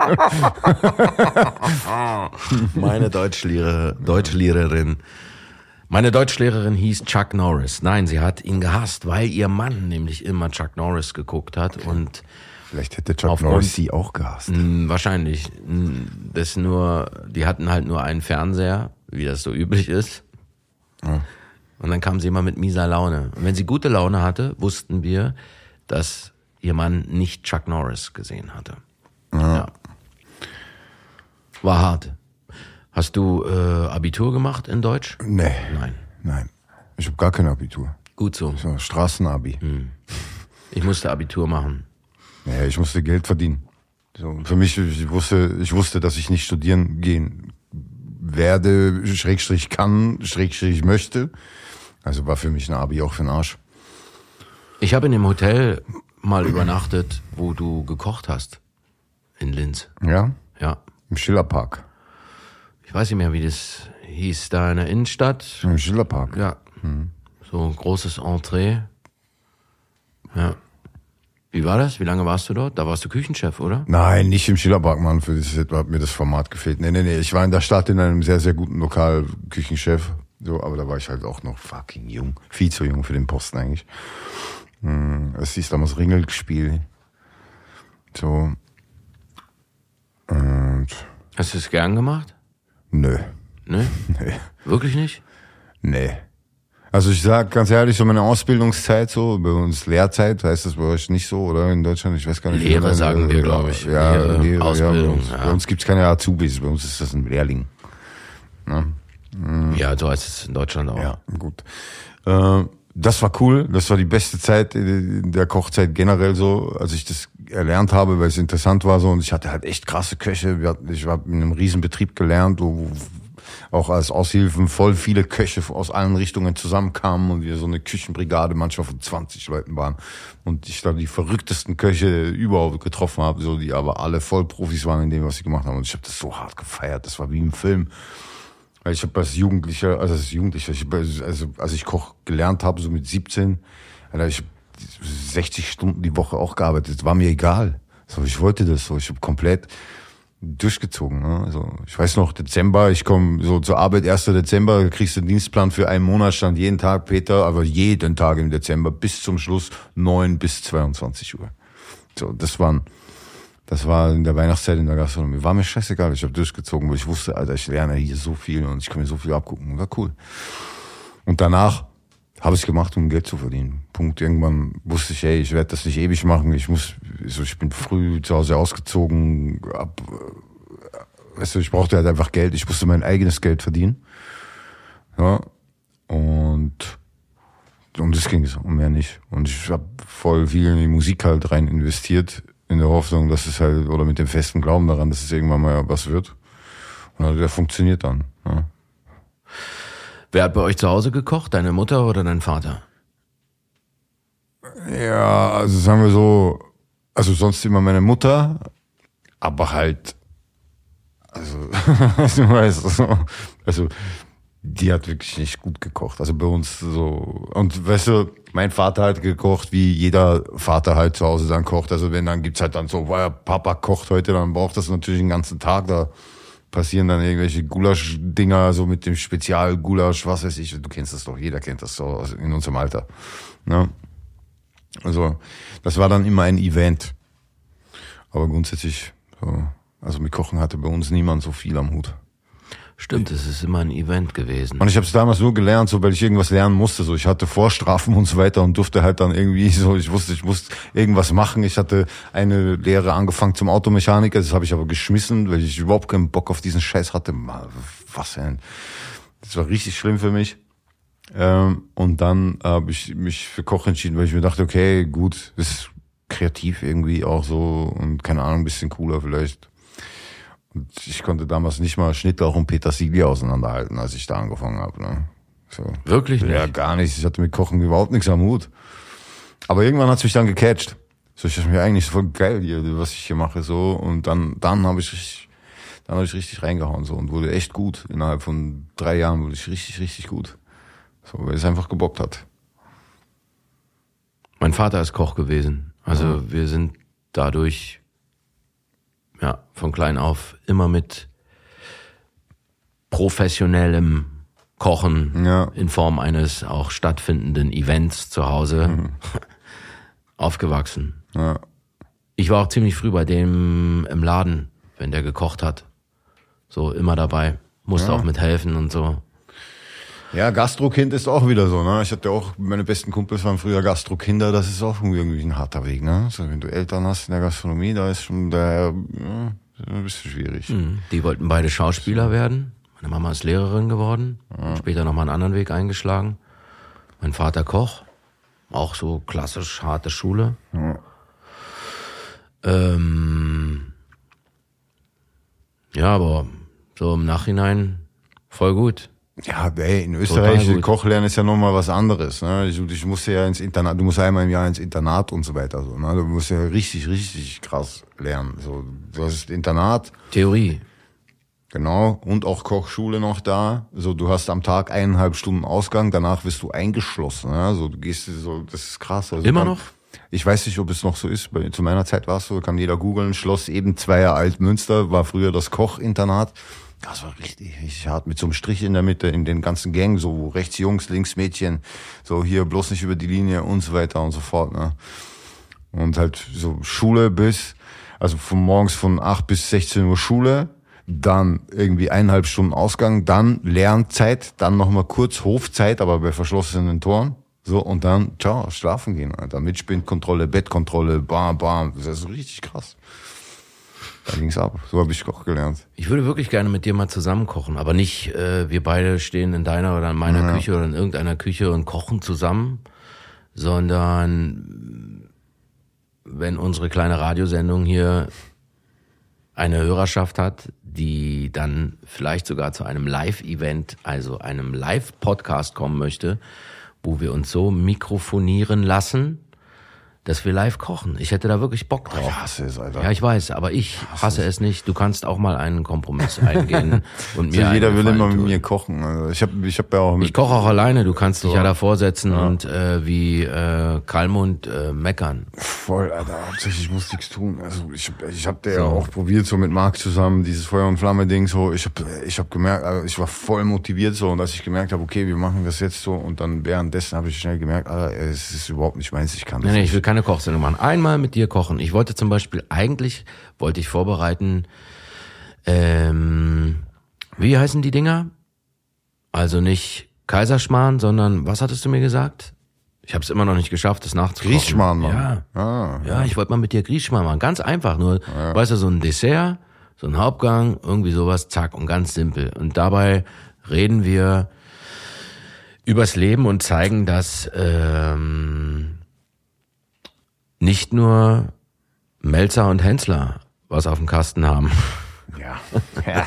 Meine Deutschlehrer, Deutschlehrerin. Meine Deutschlehrerin hieß Chuck Norris. Nein, sie hat ihn gehasst, weil ihr Mann nämlich immer Chuck Norris geguckt hat und vielleicht hätte Chuck Norris sie auch gehasst. Mh, wahrscheinlich. Das nur, die hatten halt nur einen Fernseher, wie das so üblich ist. Ja. Und dann kam sie immer mit mieser Laune. Und wenn sie gute Laune hatte, wussten wir, dass ihr Mann nicht Chuck Norris gesehen hatte. Ja. Ja. War hart. Hast du äh, Abitur gemacht in Deutsch? Nee. Nein. Nein. Ich habe gar kein Abitur. Gut so. so Straßenabi. Hm. Ich musste Abitur machen. Ja, ich musste Geld verdienen. So, für mich, ich wusste, ich wusste, dass ich nicht studieren gehen werde, Schrägstrich kann, Schrägstrich möchte. Also war für mich ein Abi auch für den Arsch. Ich habe in dem Hotel mal übernachtet, wo du gekocht hast. In Linz. Ja? Ja. Im Schillerpark. Ich weiß nicht mehr, wie das hieß, da in der Innenstadt. Im Schillerpark. Ja. Hm. So ein großes Entree. Ja. Wie war das? Wie lange warst du dort? Da warst du Küchenchef, oder? Nein, nicht im Schillerpark, Mann. Für das hat mir das Format gefehlt. Nee, nee, nee. Ich war in der Stadt in einem sehr, sehr guten Lokal Küchenchef. So, aber da war ich halt auch noch fucking jung. Viel zu jung für den Posten eigentlich. Es hieß damals Ringelspiel. So. Und. Hast du es gern gemacht? Nö. Nö? Nee. Wirklich nicht? Nee. Also ich sag ganz ehrlich, so meine Ausbildungszeit so, bei uns Lehrzeit, heißt das bei euch nicht so, oder in Deutschland? Ich weiß gar nicht. Lehre meine, sagen wir, glaube ich. Ja, Lehre, Lehre, Ausbildung. Ja, bei uns, ja. bei uns gibt's keine Azubis, bei uns ist das ein Lehrling. Ne? Mhm. Ja, so heißt es in Deutschland auch. Ja, gut. Äh, das war cool, das war die beste Zeit in der Kochzeit generell so, als ich das erlernt habe, weil es interessant war so und ich hatte halt echt krasse Köche. Ich habe in einem riesen Betrieb gelernt, wo auch als Aushilfen voll viele Köche aus allen Richtungen zusammenkamen und wir so eine Küchenbrigade manchmal von zwanzig Leuten waren und ich da die verrücktesten Köche überhaupt getroffen habe, so die aber alle voll Profis waren in dem, was sie gemacht haben und ich habe das so hart gefeiert, das war wie im Film. Weil ich habe als Jugendlicher, also als Jugendlicher, ich, also als ich Koch gelernt habe, so mit siebzehn, Alter, ich habe sechzig Stunden die Woche auch gearbeitet, war mir egal. So, ich wollte das so, ich habe komplett durchgezogen. Ne? Also, ich weiß noch, Dezember, ich komme so zur Arbeit, erster Dezember, kriegst du einen Dienstplan für einen Monat, stand jeden Tag, Peter, aber jeden Tag im Dezember bis zum Schluss neun bis zweiundzwanzig Uhr. So, das waren, das war in der Weihnachtszeit in der Gastronomie. War mir scheißegal, ich habe durchgezogen, weil ich wusste, Alter, ich lerne hier so viel und ich kann mir so viel abgucken. War cool. Und danach habe ich es gemacht, um Geld zu verdienen. Punkt. Irgendwann wusste ich, ey, ich werde das nicht ewig machen. Ich muss, also ich bin früh zu Hause ausgezogen. Ab, weißt du, ich brauchte halt einfach Geld. Ich musste mein eigenes Geld verdienen. Ja. Und um das ging es, um mehr nicht. Und ich habe voll viel in die Musik halt rein investiert, in der Hoffnung, dass es halt, oder mit dem festen Glauben daran, dass es irgendwann mal was wird. Und der funktioniert dann. Ja. Wer hat bei euch zu Hause gekocht? Deine Mutter oder dein Vater? Ja, also sagen wir so, also sonst immer meine Mutter, aber halt, also, du weißt, also, also, die hat wirklich nicht gut gekocht. Also bei uns so, und weißt du, mein Vater hat gekocht, wie jeder Vater halt zu Hause dann kocht. Also wenn, dann gibt's halt dann so, weil Papa kocht heute, dann braucht das natürlich den ganzen Tag, da passieren dann irgendwelche Gulasch-Dinger, so mit dem Spezial-Gulasch, was weiß ich, du kennst das doch, jeder kennt das so in unserem Alter. Ne? Also, das war dann immer ein Event. Aber grundsätzlich, so, also mit Kochen hatte bei uns niemand so viel am Hut. Stimmt, es ist immer ein Event gewesen. Und ich habe es damals nur gelernt, so weil ich irgendwas lernen musste. So, ich hatte Vorstrafen und so weiter und durfte halt dann irgendwie so, ich wusste, ich musste irgendwas machen. Ich hatte eine Lehre angefangen zum Automechaniker, das habe ich aber geschmissen, weil ich überhaupt keinen Bock auf diesen Scheiß hatte. Was denn? Das war richtig schlimm für mich. Ähm, und dann habe ich mich für Koch entschieden, weil ich mir dachte, okay, gut, das ist kreativ irgendwie auch so und keine Ahnung, ein bisschen cooler vielleicht. Und ich konnte damals nicht mal Schnittlauch und Petersilie auseinanderhalten, als ich da angefangen habe. Ne? So. Wirklich nicht? Ja, gar nicht. Ich hatte mit Kochen überhaupt nichts am Hut. Aber irgendwann hat's mich dann gecatcht. So, ich dachte mir eigentlich voll geil hier, was ich hier mache, so. Und dann, dann habe ich richtig, dann habe ich richtig reingehauen, so. Und wurde echt gut. Innerhalb von drei Jahren wurde ich richtig, richtig gut. So, weil es einfach gebockt hat. Mein Vater ist Koch gewesen. Also ja. Wir sind dadurch ja von klein auf immer mit professionellem Kochen ja. in Form eines auch stattfindenden Events zu Hause mhm. aufgewachsen. Ja. Ich war auch ziemlich früh bei dem im Laden, wenn der gekocht hat. So immer dabei, musste ja. auch mithelfen und so. Ja, Gastrokind ist auch wieder so, ne? Ich hatte auch, meine besten Kumpels waren früher Gastrokinder, das ist auch irgendwie ein harter Weg, ne? So, wenn du Eltern hast in der Gastronomie, da ist schon der, ja, ein bisschen schwierig. Mhm. Die wollten beide Schauspieler werden. Meine Mama ist Lehrerin geworden, ja. Später nochmal einen anderen Weg eingeschlagen. Mein Vater Koch, auch so klassisch harte Schule. Ja. Ähm, ja, aber so im Nachhinein voll gut. Ja, ey, in Österreich Koch lernen ist ja nochmal was anderes. Ne? Ich, ich musste ja ins Internat, du musst einmal im Jahr ins Internat und so weiter. So, ne? Du musst ja richtig, richtig krass lernen. So, du hast Internat. Theorie. Genau, und auch Kochschule noch da. So, du hast am Tag eineinhalb Stunden Ausgang, danach wirst du eingeschlossen. Ne? So, du gehst so, das ist krass. Also immer dann, noch? Ich weiß nicht, ob es noch so ist. Zu meiner Zeit war es so, kann jeder googeln. Schloss eben Zweier Altmünster war früher das Kochinternat. Das war richtig, richtig hart, mit so einem Strich in der Mitte, in den ganzen Gängen, so rechts Jungs, links Mädchen, so hier bloß nicht über die Linie und so weiter und so fort, ne. Und halt so Schule bis, also von morgens von acht bis sechzehn Uhr Schule, dann irgendwie eineinhalb Stunden Ausgang, dann Lernzeit, dann nochmal kurz Hofzeit, aber bei verschlossenen Toren, so, und dann, ciao, schlafen gehen, Alter, Mitspindkontrolle, Bettkontrolle, bam, bam, das ist richtig krass. Da ging's ab. So habe ich Koch gelernt. Ich würde wirklich gerne mit dir mal zusammen kochen, aber nicht, äh, wir beide stehen in deiner oder in meiner ja. Küche oder in irgendeiner Küche und kochen zusammen, sondern wenn unsere kleine Radiosendung hier eine Hörerschaft hat, die dann vielleicht sogar zu einem Live-Event, also einem Live-Podcast kommen möchte, wo wir uns so mikrofonieren lassen, dass wir live kochen. Ich hätte da wirklich Bock drauf. Ich hasse es, Alter. Ja, ich weiß, aber ich hasse es nicht. Du kannst auch mal einen Kompromiss eingehen und mir Also jeder einen will Gefallen immer mit tun. mir kochen. Also ich habe ich hab ja auch mit Ich koche auch alleine. Du kannst dich So. ja davor setzen Ja. und äh, wie äh, Kalmund äh, meckern. voll, Alter. Hauptsächlich ich muss nichts tun. Also ich hab, ich hab der So. ja auch probiert so mit Marc zusammen dieses Feuer und Flamme Ding so. Ich hab ich hab gemerkt, also ich war voll motiviert so und als ich gemerkt habe, okay, wir machen das jetzt so und dann währenddessen habe ich schnell gemerkt, Alter, es ist überhaupt nicht meins, ich kann das Nee, nee, nicht. ich will keine Kochsendung machen. Einmal mit dir kochen. Ich wollte zum Beispiel, eigentlich wollte ich vorbereiten, ähm, wie heißen die Dinger? Also nicht Kaiserschmarrn, sondern, was hattest du mir gesagt? Ich habe es immer noch nicht geschafft, das nachzukochen. Grießschmarrn machen. Ja, Ah, ja, ich wollte mal mit dir Grießschmarrn machen. Ganz einfach, nur, weißt du, so ein Dessert, so ein Hauptgang, irgendwie sowas, zack, und ganz simpel. Und dabei reden wir übers Leben und zeigen, dass ähm, nicht nur Melzer und Hensler was auf dem Kasten haben. ja. ja.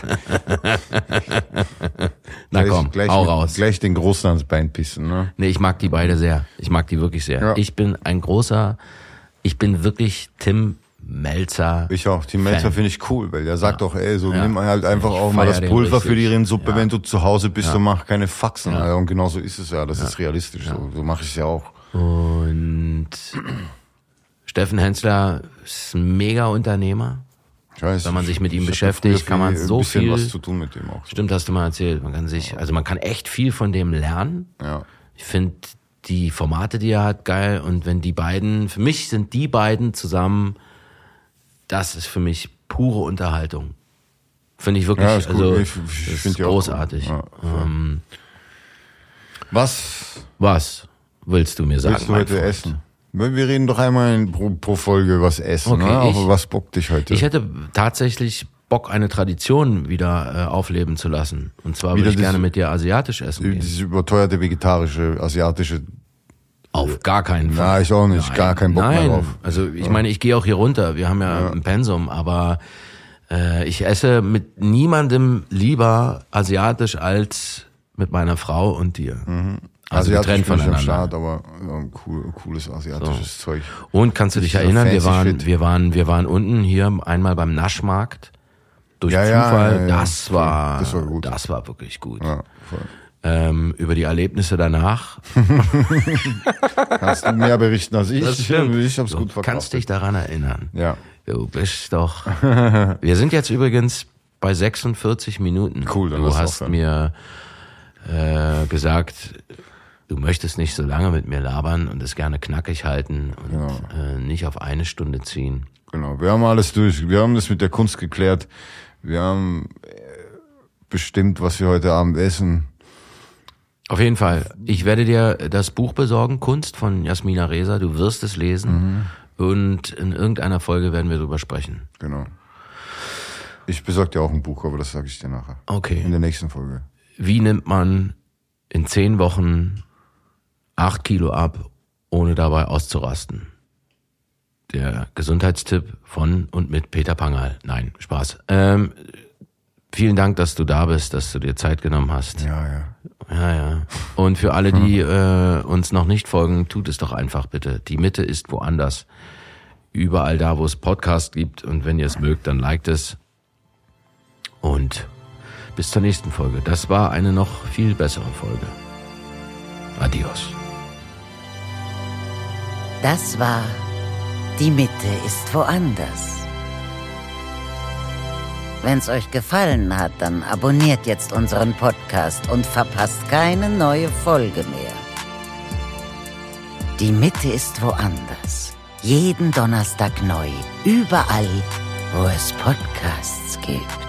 Na Gleich- komm, gleich hau mit- raus. Gleich den Großen ans Bein pissen, ne? Nee, ich mag die beide sehr. Ich mag die wirklich sehr. Ja. Ich bin ein großer, ich bin wirklich Tim Melzer. Ich auch. Die Melzer Fan. finde ich cool, weil der sagt doch, ey, so Ja. nimm halt einfach Ich auch mal feier das den Pulver richtig. für die Rindensuppe, Ja. wenn du zu Hause bist, Ja. und mach keine Faxen. Ja. Alter. Und genau so ist es ja. Das ist realistisch. So, so mache ich es ja auch. Und Steffen Hensler ist ein mega Unternehmer. Ich weiß, Wenn man sich mit ihm ich hab beschäftigt, früher kann man viel- so ein bisschen viel- was zu tun mit dem auch. Stimmt, hast du mal erzählt. Man kann sich, also man kann echt viel von dem lernen. Ja. Ich finde die Formate, die er hat, geil. Und wenn die beiden, für mich sind die beiden zusammen, das ist für mich pure Unterhaltung. Finde ich wirklich, Ja, ist cool. also, Ich- ich das find ist die auch großartig. cool. Ja, ähm, Was was willst du mir sagen? willst du mein heute Freund? essen? Wir reden doch einmal in, pro, pro Folge was essen. Okay, ne? ich- Aber was bockt dich heute? Ich hätte tatsächlich Bock, eine Tradition wieder äh, aufleben zu lassen. Und zwar würde Wieder ich das- gerne mit dir asiatisch essen gehen. Dieses überteuerte vegetarische, asiatische. Auf gar keinen Fall. Na, ich auch nicht. Gar keinen Bock mehr Nein. drauf. Also ich meine, ich gehe auch hier runter. Wir haben ja, ein Pensum, aber äh, ich esse mit niemandem lieber asiatisch als mit meiner Frau und dir. Also Asiatisch getrennt bin ich am voneinander. Start, aber ja, cool, cooles asiatisches Zeug. Und kannst du dich Dieser erinnern, wir fancy waren, shit. wir waren, wir waren unten hier einmal beim Naschmarkt. Durch Ja, ja, Zufall. ja, ja. Das war, Das war gut. das war wirklich gut. Ja, voll. Ähm, über die Erlebnisse danach. Kannst du mehr berichten als ich? Das stimmt. Ich hab's Du gut verkauft. kannst dich daran erinnern. Ja. Du bist doch. Wir sind jetzt übrigens bei sechsundvierzig Minuten. Cool, dann Du lass hast aufhören. mir äh, gesagt, du möchtest nicht so lange mit mir labern und es gerne knackig halten und Genau. äh, nicht auf eine Stunde ziehen. Genau, wir haben alles durch. Wir haben das mit der Kunst geklärt. Wir haben äh, bestimmt, was wir heute Abend essen. Auf jeden Fall. Ich werde dir das Buch besorgen, Kunst von Jasmina Reza. Du wirst es lesen und in irgendeiner Folge werden wir drüber sprechen. Genau. Ich besorge dir auch ein Buch, aber das sage ich dir nachher. Okay. In der nächsten Folge. Wie nimmt man in zehn Wochen acht Kilo ab, ohne dabei auszurasten? Der Gesundheitstipp von und mit Peter Pangal. Nein, Spaß. Ähm, vielen Dank, dass du da bist, dass du dir Zeit genommen hast. Ja, ja. Ja, ja. Und für alle, die äh, uns noch nicht folgen, tut es doch einfach bitte. Die Mitte ist woanders. Überall da, wo es Podcasts gibt. Und wenn ihr es mögt, dann liked es. Und bis zur nächsten Folge. Das war eine noch viel bessere Folge. Adios. Das war Die Mitte ist woanders. Wenn's euch gefallen hat, dann abonniert jetzt unseren Podcast und verpasst keine neue Folge mehr. Die Mitte ist woanders. Jeden Donnerstag neu. Überall, wo es Podcasts gibt.